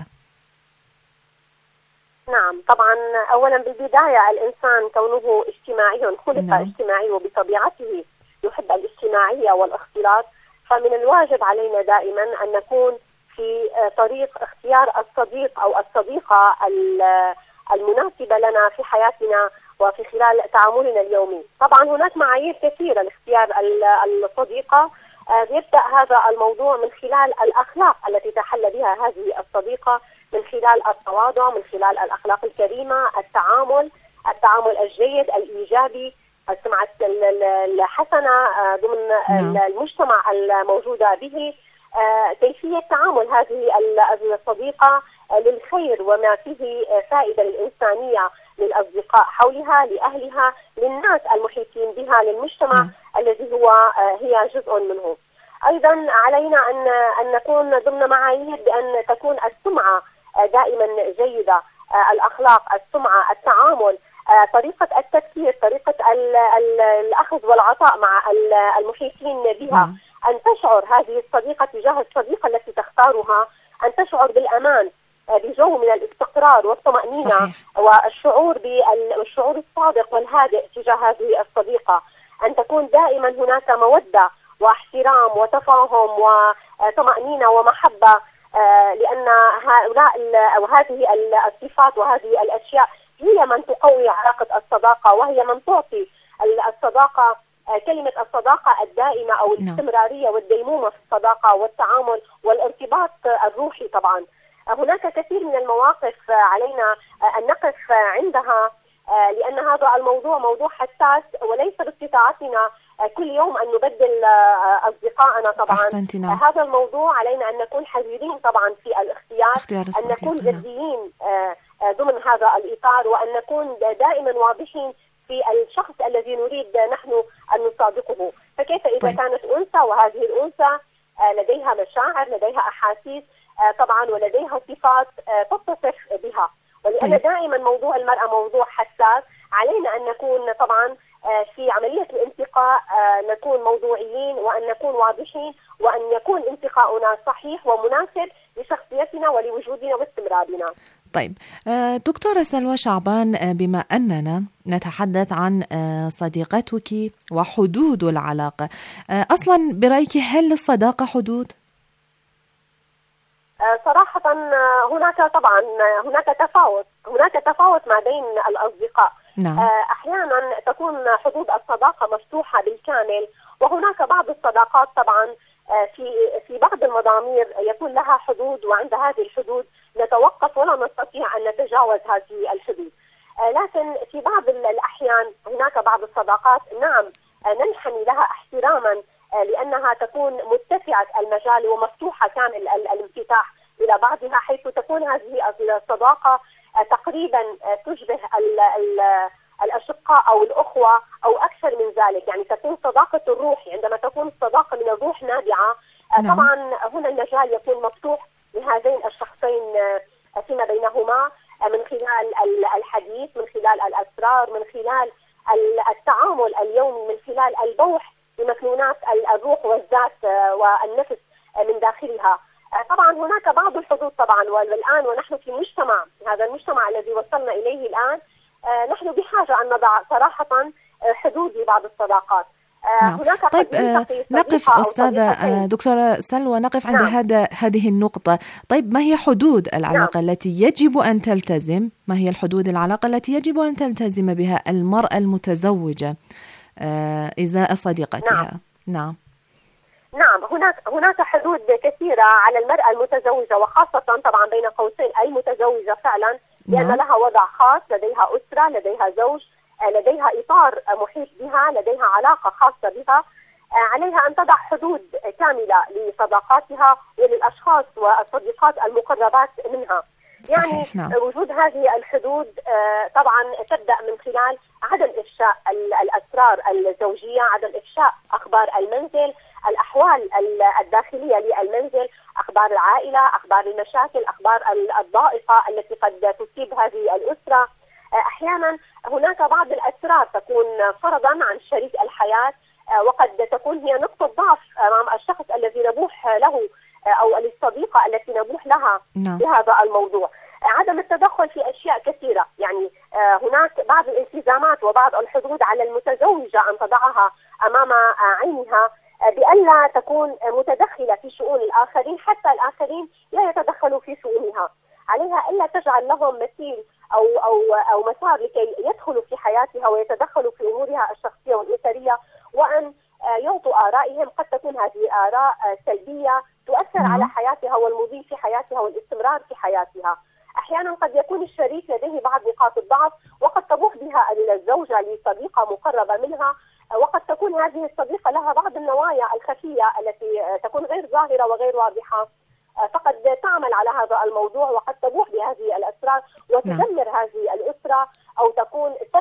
نعم، طبعا أولا بالبداية الإنسان كونه اجتماعي خلق اجتماعي وبطبيعته يحب الاجتماعية والاختلاط، فمن الواجب علينا دائما أن نكون في طريق اختيار الصديق أو الصديقة المناسبة لنا في حياتنا وفي خلال تعاملنا اليومي. طبعا هناك معايير كثيرة لاختيار الصديقة. يبدأ هذا الموضوع من خلال الأخلاق التي تحلى بها هذه الصديقة، من خلال التواضع، من خلال الأخلاق الكريمة، التعامل الجيد الإيجابي، السمعة الحسنة ضمن المجتمع الموجودة به، كيفية تعامل هذه الصديقة للخير وما فيه فائدة للإنسانية للأصدقاء حولها، لأهلها، للناس المحيطين بها، للمجتمع الذي هي جزء منه. أيضا علينا أن نكون ضمن معايير بأن تكون السمعة دائما جيدة، الأخلاق، السمعة، التعامل، طريقة التفكير، طريقة الأخذ والعطاء مع المحيطين بها. أن تشعر هذه الصديقة تجاه الصديقة التي تختارها أن تشعر بالأمان، بجو من الاستقرار والطمأنينة. صحيح. والشعور بالشعور الصادق والهادئ تجاه هذه الصديقة. أن تكون دائما هناك مودة واحترام وتفاهم وطمأنينة ومحبة، لأن هؤلاء أو هذه الصفات وهذه الأشياء هي من تقوي علاقة الصداقة، وهي من تعطي الصداقة كلمة الصداقة الدائمة أو الاستمرارية والديمومة في الصداقة والتعامل والارتباط الروحي. طبعا هناك كثير من المواقف علينا أن نقف عندها، لأن هذا الموضوع موضوع حساس، وليس باستطاعتنا كل يوم أن نبدل أصدقائنا. طبعا هذا الموضوع علينا أن نكون حذرين طبعا في الاختيار، أن نكون جديين ضمن هذا الإطار، وأن نكون دائما واضحين في الشخص الذي نريد نحن أن نصادقه. فكيف إذا كانت أنثى وهذه الأنثى لديها مشاعر، لديها أحاسيس طبعا، ولديها صفات تتصف بها. ولأن دائما موضوع المرأة موضوع حساس، علينا أن نكون طبعا في عملية الانتقاء نكون موضوعيين، وأن نكون واضحين، وأن يكون انتقاؤنا صحيح ومناسب لشخصيتنا ولوجودنا واستمرارنا. طيب دكتورة سلوى شعبان، بما أننا نتحدث عن صديقتك وحدود العلاقة، أصلا برأيك هل للصداقة حدود؟ صراحة هناك تفاوت ما بين الأصدقاء. نعم. أحيانا تكون حدود الصداقة مفتوحة بالكامل، وهناك بعض الصداقات طبعا في بعض المضامير يكون لها حدود، وعند هذه الحدود نتوقف ولا نستطيع أن نتجاوز هذه الحدود. لكن في بعض الأحيان هناك بعض الصداقات نعم ننحني لها احتراما، لأنها تكون متسعة المجال ومفتوحة كامل الانفتاح إلى بعضها، حيث تكون هذه الصداقة تقريبا تشبه الأشقاء أو الأخوة أو أكثر من ذلك. يعني تكون صداقة الروح، عندما تكون الصداقة من الروح نابعة طبعا هنا المجال يكون مفتوح لهذين الشخصين فيما بينهما، من خلال الحديث، من خلال الأسرار، من خلال التعامل اليومي، من خلال البوح بمكنونات الروح والذات والنفس من داخلها. طبعا هناك بعض الحدود طبعا، والآن ونحن في مجتمع، هذا المجتمع الذي وصلنا إليه الآن، نحن بحاجة أن نضع صراحة حدود لبعض الصداقات. هناك طيب نقف أستاذة دكتورة سلوى، نقف عند هذه النقطة. طيب ما هي حدود العلاقة التي يجب أن تلتزم؟ ما هي الحدود العلاقة التي يجب أن تلتزم بها المرأة المتزوجة إزاء صديقتها؟ نعم. هناك حدود كثيرة على المرأة المتزوجة، وخاصة طبعا بين قوسين المتزوجة فعلا، لأن لها وضع خاص، لديها أسرة، لديها زوج، لديها إطار محيط بها، لديها علاقة خاصة بها. عليها أن تضع حدود كاملة لصداقاتها وللأشخاص والصديقات المقربات منها. يعني وجود هذه الحدود طبعا تبدأ من خلال عدم إفشاء الأسرار الزوجية، عدم إفشاء أخبار المنزل، الأحوال الداخلية للمنزل، أخبار العائلة، أخبار المشاكل، أخبار الضائقة التي قد تصيب هذه الأسرة. أحيانا هناك بعض الأسرار تكون فرضا عن شريك الحياة، وقد تكون هي نقطة ضعف أمام الشخص الذي نبوح له أو الصديقة التي نبوح لها بهذا الموضوع. عدم التدخل في أشياء كثيرة، يعني هناك بعض الالتزامات وبعض الحدود على المتزوجة أن تضعها أمام عينها، بألا تكون متدخلة في شؤون الآخرين، حتى الآخرين لا يتدخلوا في شؤونها. عليها ألا تجعل لهم مثيل أو مسار لكي يدخلوا في حياتها ويتدخلوا في أمورها الشخصية والأسرية، وأن يعطوا آرائهم. قد تكون هذه آراء سلبية تؤثر على حياتها والمضي في حياتها والاستمرار في حياتها. أحيانا قد يكون الشريك لديه بعض نقاط الضعف، وقد تبوح بها الزوجة لصديقة مقربة منها، وقد تكون هذه الصديقة لها بعض النوايا الخفية التي تكون غير ظاهرة وغير واضحة، فقد تعمل على هذا الموضوع، وقد تبوح بهذه الأسرار وتدمر هذه الأسرة، أو تكون سبب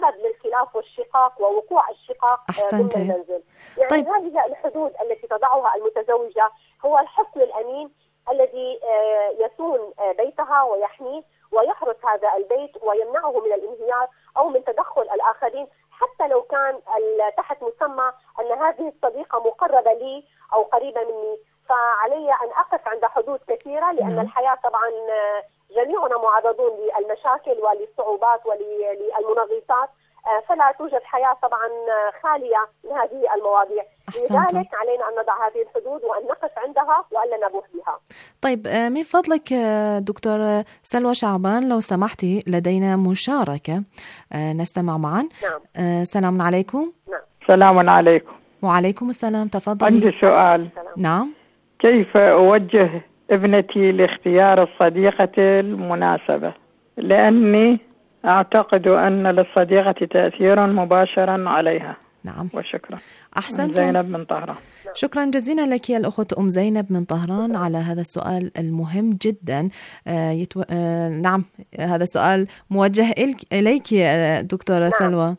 الخلاف والشقاق ووقوع الشقاق ضمن المنزل. يعني طيب. هذه الحدود التي تضعها المتزوجة هو الحصن الأمين الذي يصون بيتها ويحميه ويحرس هذا البيت ويمنعه من الانهيار أو من تدخل الآخرين، حتى لو كان تحت مسمى أن هذه الصديقة مقربة لي أو قريبة مني. فعلي أن أقف عند حدود كثيرة، لأن الحياة طبعا جميعنا معرضون للمشاكل وللصعوبات وللمنغصات، فلا توجد حياة طبعا خالية من هذه المواضيع. لذلك علينا أن نضع هذه الحدود وأن نقف عندها وألا نبوح بها. طيب من فضلك دكتور سلوى شعبان لو سمحتي لدينا مشاركة نستمع معا. نعم. سلام عليكم. نعم. سلام عليكم. وعليكم السلام، تفضلي. عندي سؤال. نعم. كيف أوجه ابنتي لاختيار الصديقة المناسبة؟ لأني أعتقد أن للصديقة تأثيرا مباشرا عليها. نعم. وشكرا. أحسنتم. زينب من طهران. شكرا جزيلا لك يا الأخت أم زينب من طهران على هذا السؤال المهم جدا. نعم، هذا السؤال موجه إليك دكتورة نعم. سلوى.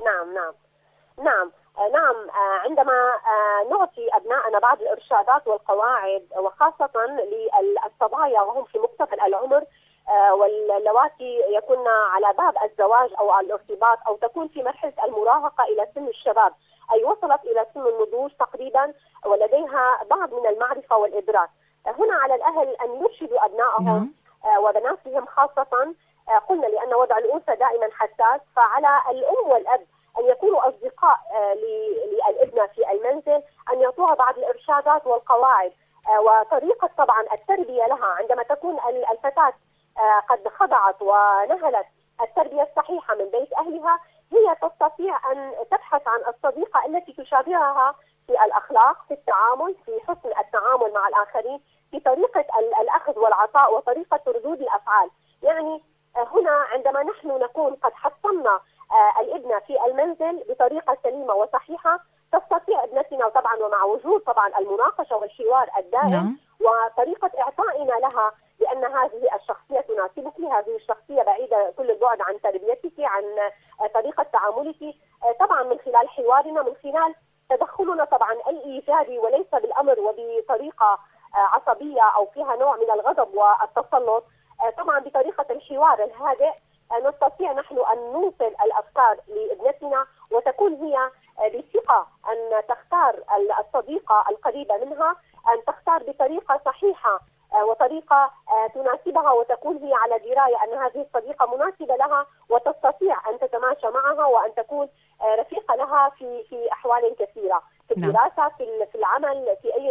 نعم. عندما نعطي أبنائنا بعض الإرشادات والقواعد، وخاصة للصبايا وهم في مقتبل العمر واللواتي يكون على باب الزواج أو الارتباط أو تكون في مرحلة المراهقة إلى سن الشباب، أي وصلت إلى سن النضوج تقريبا ولديها بعض من المعرفة والإدراك، هنا على الأهل أن يرشدوا أبنائهم وبناتهم خاصة. قلنا لأن وضع الأنثى دائما حساس، فعلى الأم والأب أن يكونوا أصدقاء للابنة في المنزل، أن يعطوها بعض الإرشادات والقواعد وطريقة طبعا التربية لها عندما تكون الفتاة قد خضعت ونهلت التربية الصحيحة من بيت أهلها، هي تستطيع أن تبحث عن الصديقة التي تشابهها في الأخلاق، في التعامل، في حسن التعامل مع الآخرين، في طريقة الأخذ والعطاء وطريقة ردود الأفعال. يعني هنا عندما نحن نكون قد حصلنا الابنة في المنزل بطريقة سليمة وصحيحة، تستطيع ابنتنا طبعا ومع وجود طبعا المناقشة والحوار الدائم وطريقة إعطائنا لها بأن هذه الشخصية تناسبك، هذه الشخصية بعيدة كل البعد عن تربيتك، عن طريقة تعاملك، طبعا من خلال حوارنا، من خلال تدخلنا طبعا الإيجابي وليس بالأمر وبطريقة عصبية أو فيها نوع من الغضب والتسلط، طبعا بطريقة الحوار الهادئ نستطيع نحن أن نوصل الأفكار لابنتنا وتكون هي بثقة أن تختار الصديقة القريبة منها، أن تختار بطريقة صحيحة وطريقة تناسبها، وتكون هي على دراية أن هذه الصديقة مناسبة لها وتستطيع أن تتماشى معها وأن تكون رفيقة لها في أحوال كثيرة، في الدراسة، في العمل، في أي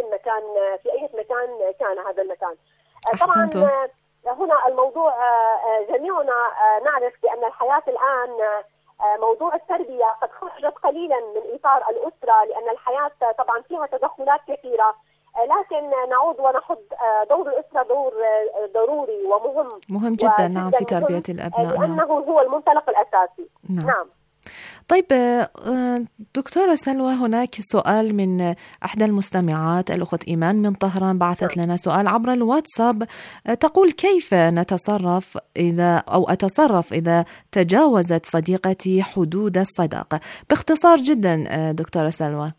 مكان كان هذا المكان. طبعا هنا الموضوع جميعنا نعرف بأن الحياة الآن موضوع التربية قد خرجت قليلا من إطار الأسرة، لأن الحياة طبعا فيها تدخلات كثيرة، لكن نعود ونحط دور الأسرة دور ضروري مهم جدا. نعم، في تربية الأبناء، لأنه هو المنطلق الأساسي. نعم. طيب دكتورة سلوى، هناك سؤال من أحدى المستمعات الأخت إيمان من طهران، بعثت لنا سؤال عبر الواتساب، تقول: كيف نتصرف أتصرف إذا تجاوزت صديقتي حدود الصداقة؟ باختصار جدا دكتورة سلوى.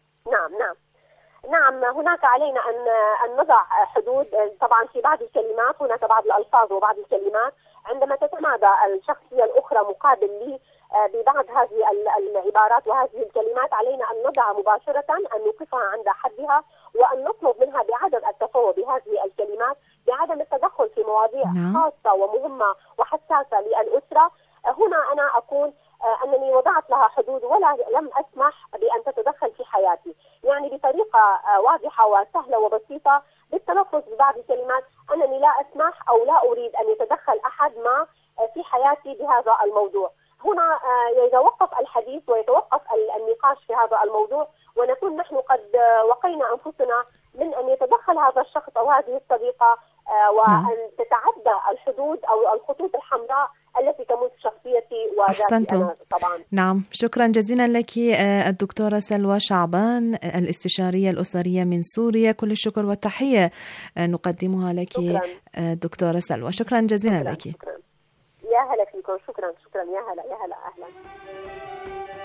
نعم، هناك علينا أن نضع حدود. طبعا في بعض الكلمات هناك بعض الألفاظ وبعض الكلمات عندما تتمادى الشخصية الأخرى مقابل لي ببعض هذه العبارات وهذه الكلمات، علينا أن نضع مباشرة، أن نوقفها عند حدها، وأن نطلب منها بعدم التفوه بهذه الكلمات، بعدم التدخل في مواضيع خاصة ومهمة وحساسة للأسرة. هنا أنا أقول أنني وضعت لها حدود ولا لم أسمح بأن تتدخل في حياتي، يعني بطريقة واضحة وسهلة وبسيطة بالتلفظ ببعض الكلمات، أنني لا أسمح أو لا أريد أن يتدخل أحد ما في حياتي بهذا الموضوع. هنا يتوقف الحديث ويتوقف النقاش في هذا الموضوع، ونكون نحن قد وقينا أنفسنا من أن يتدخل هذا الشخص أو هذه الصديقة وأن تتعدى الحدود أو الخطوط الحمراء التي تمس شخصيتي وذاتي أنا طبعا. نعم، شكرا جزيلا لك الدكتورة سلوى شعبان، الاستشارية الأسرية من سوريا. كل الشكر والتحية نقدمها لك دكتورة سلوى، شكرا جزيلا لك. شكرا. يا هلا فيكم، شكرا يا هلا أهلا.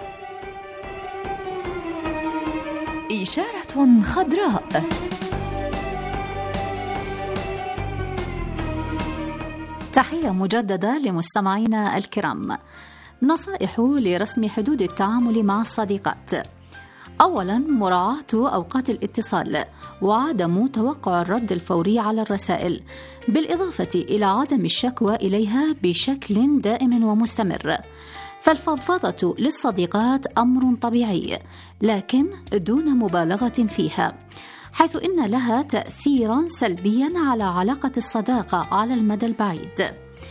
إشارة خضراء. تحية مجددة لمستمعينا الكرام. نصائح لرسم حدود التعامل مع الصديقات. أولا، مراعاة أوقات الاتصال وعدم توقع الرد الفوري على الرسائل، بالإضافة إلى عدم الشكوى إليها بشكل دائم ومستمر. فالفضفضة للصديقات أمر طبيعي لكن دون مبالغة فيها، حيث إن لها تأثيرا سلبيا على علاقة الصداقة على المدى البعيد.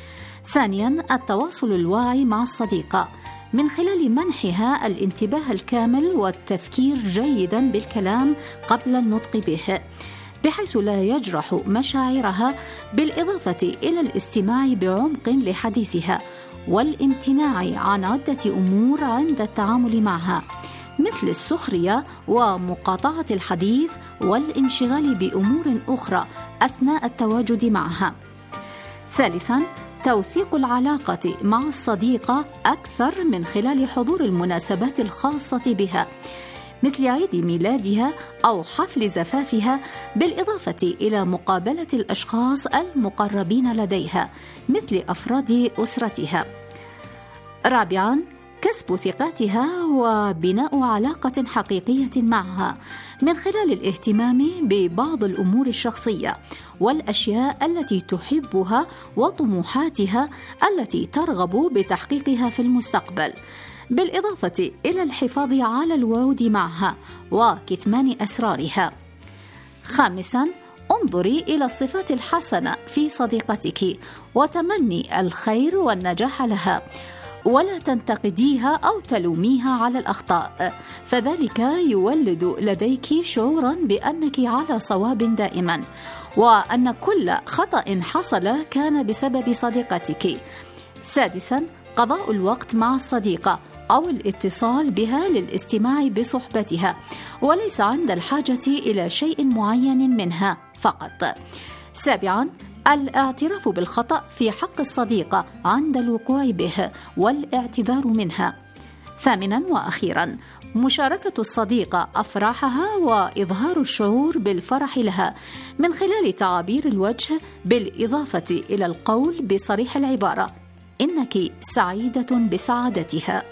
ثانيا، التواصل الواعي مع الصديقة من خلال منحها الانتباه الكامل والتفكير جيدا بالكلام قبل النطق به، بحيث لا يجرح مشاعرها، بالإضافة إلى الاستماع بعمق لحديثها والامتناع عن عدة أمور عند التعامل معها، مثل السخرية ومقاطعة الحديث والانشغال بأمور أخرى أثناء التواجد معها. ثالثاً، توثيق العلاقة مع الصديقة أكثر من خلال حضور المناسبات الخاصة بها، مثل عيد ميلادها أو حفل زفافها، بالإضافة إلى مقابلة الأشخاص المقربين لديها مثل أفراد أسرتها. رابعاً، كسب ثقتها وبناء علاقة حقيقية معها من خلال الاهتمام ببعض الأمور الشخصية والأشياء التي تحبها وطموحاتها التي ترغب بتحقيقها في المستقبل، بالإضافة إلى الحفاظ على الوعود معها وكتمان أسرارها. خامساً، انظري إلى الصفات الحسنة في صديقتك وتمني الخير والنجاح لها، ولا تنتقديها أو تلوميها على الأخطاء، فذلك يولد لديك شعورا بأنك على صواب دائما، وأن كل خطأ حصل كان بسبب صديقتك. سادسا، قضاء الوقت مع الصديقة أو الاتصال بها للاستماع بصحبتها، وليس عند الحاجة إلى شيء معين منها فقط. سابعا، الاعتراف بالخطأ في حق الصديقة عند الوقوع به والاعتذار منها. ثامنا وأخيرا، مشاركة الصديقة أفراحها وإظهار الشعور بالفرح لها من خلال تعابير الوجه، بالإضافة إلى القول بصريح العبارة إنك سعيدة بسعادتها.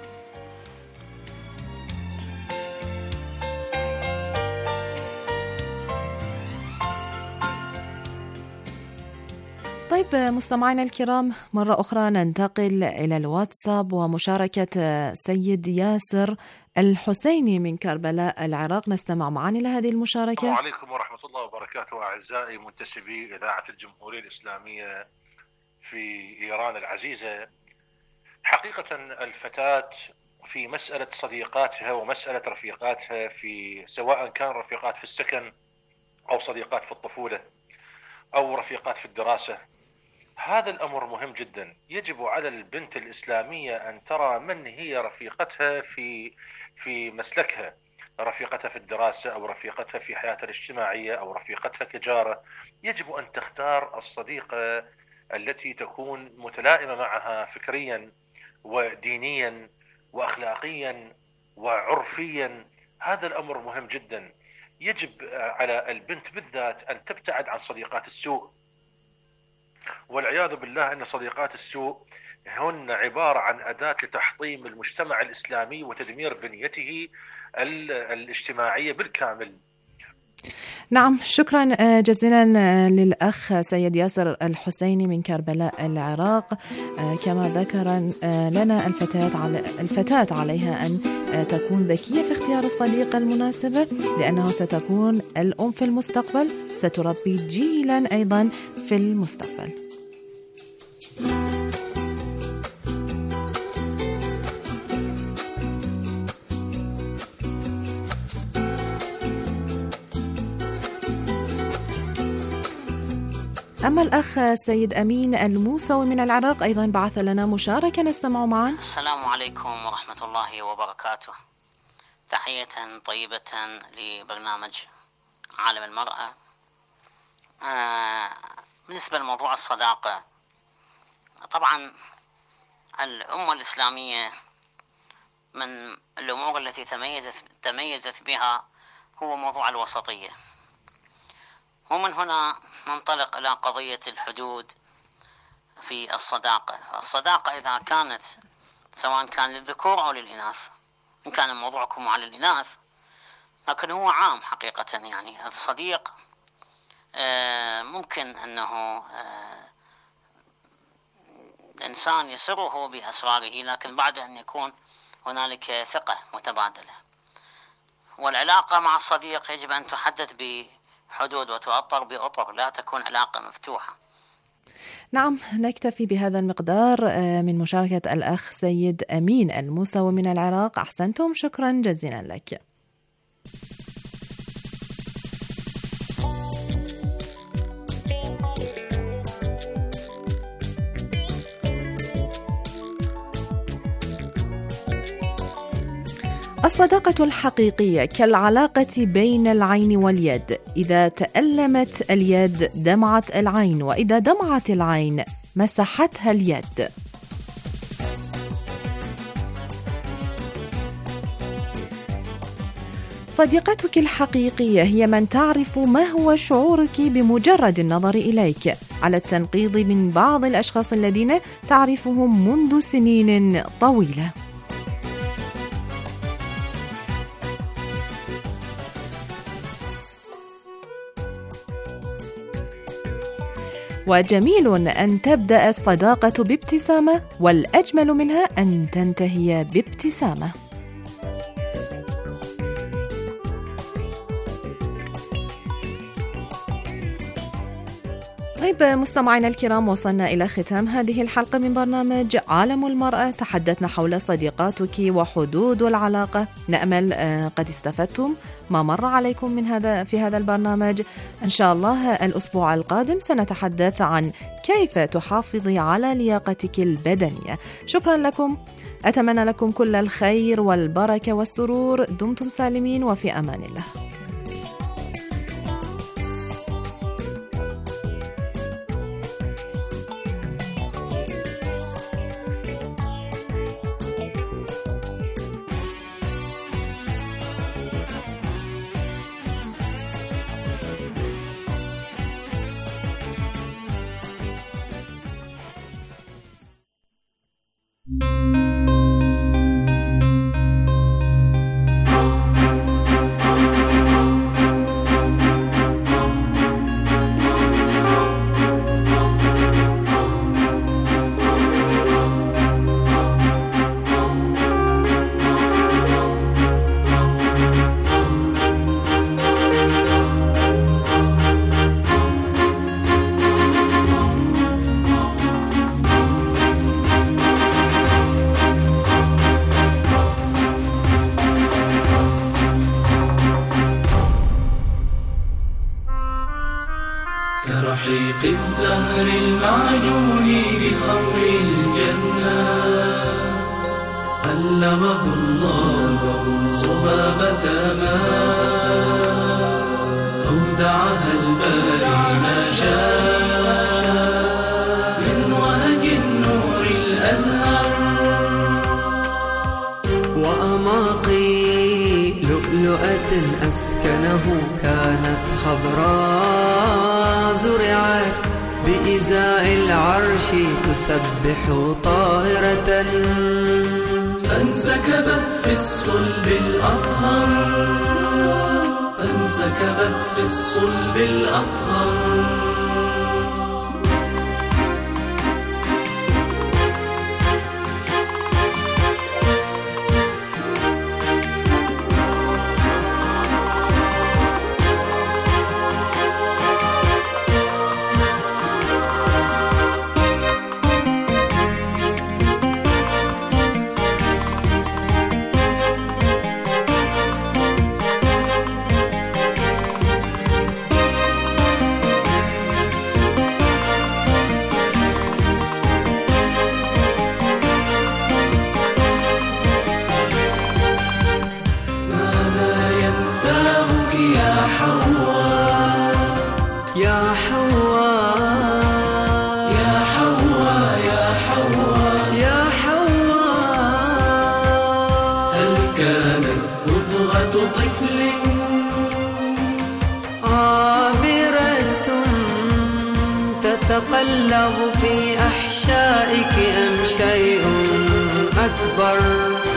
طيب مستمعينا الكرام، مرة أخرى ننتقل إلى الواتساب ومشاركة سيد ياسر الحسيني من كربلاء العراق. نستمع معا إلى هذه المشاركة. السلام عليكم ورحمة الله وبركاته. أعزائي منتسبي إذاعة الجمهورية الإسلامية في إيران العزيزة، حقيقة الفتاة في مسألة صديقاتها ومسألة رفيقاتها، في سواء كان رفيقات في السكن أو صديقات في الطفولة أو رفيقات في الدراسة، هذا الأمر مهم جدا. يجب على البنت الإسلامية أن ترى من هي رفيقتها في مسلكها، رفيقتها في الدراسة أو رفيقتها في حياتها الاجتماعية أو رفيقتها كجارة. يجب أن تختار الصديقة التي تكون متلائمة معها فكريا ودينيا وأخلاقيا وعرفيا. هذا الأمر مهم جدا. يجب على البنت بالذات أن تبتعد عن صديقات السوء، والعياذ بالله أن صديقات السوء هن عبارة عن أداة لتحطيم المجتمع الإسلامي وتدمير بنيته الاجتماعية بالكامل. نعم، شكرا جزيلا للأخ سيد ياسر الحسيني من كربلاء العراق. كما ذكر لنا الفتاة عليها أن تكون ذكية في اختيار الصديقة المناسبة، لأنه ستكون الأم في المستقبل، ستربي جيلا أيضا في المستقبل. أما الأخ سيد أمين الموسوي من العراق أيضا بعث لنا مشاركة، نستمع معا. السلام عليكم ورحمة الله وبركاته. تحية طيبة لبرنامج عالم المرأة. بالنسبة لموضوع الصداقة، طبعا الأمة الإسلامية من الأمور التي تميزت بها هو موضوع الوسطية، ومن هنا ننطلق إلى قضية الحدود في الصداقة. الصداقة إذا كانت سواء كان للذكور أو للإناث، إن كان موضوعكم على الإناث لكن هو عام حقيقة. يعني الصديق ممكن أنه الإنسان يسره بأسراره، لكن بعد أن يكون هنالك ثقة متبادلة. والعلاقة مع الصديق يجب أن تحدد بحدود وتؤطر بأطر، لا تكون علاقة مفتوحة. نعم، نكتفي بهذا المقدار من مشاركة الأخ سيد أمين الموسوي من العراق. أحسنتم، شكرا جزيلا لك. الصداقة الحقيقية كالعلاقة بين العين واليد، إذا تألمت اليد دمعت العين، وإذا دمعت العين مسحتها اليد. صديقتك الحقيقية هي من تعرف ما هو شعورك بمجرد النظر إليك، على التنقيض من بعض الأشخاص الذين تعرفهم منذ سنين طويلة. وجميل أن تبدأ الصداقة بابتسامة، والأجمل منها أن تنتهي بابتسامة. طيب مستمعينا الكرام، وصلنا إلى ختام هذه الحلقة من برنامج عالم المرأة. تحدثنا حول صديقاتك وحدود العلاقة. نأمل قد استفدتم ما مر عليكم في هذا البرنامج. إن شاء الله الأسبوع القادم سنتحدث عن كيف تحافظي على لياقتك البدنية. شكرا لكم، أتمنى لكم كل الخير والبركة والسرور. دمتم سالمين وفي أمان الله. كرحيق الزهر المعجون بخمر الجنة، علمه الله صبابة ماء، أودعها الباري ما شاء من وهج النور الأزهر. وأماقي لؤلؤة أسكنه كانت خضراء، زرعت بإزاء العرش تسبح طاهرة، فانسكبت في الصلب الأطهر، فانسكبت في الصلب الأطهر. كانت مضغة طفل عابرة تتقلب في أحشائك أم شيء أكبر؟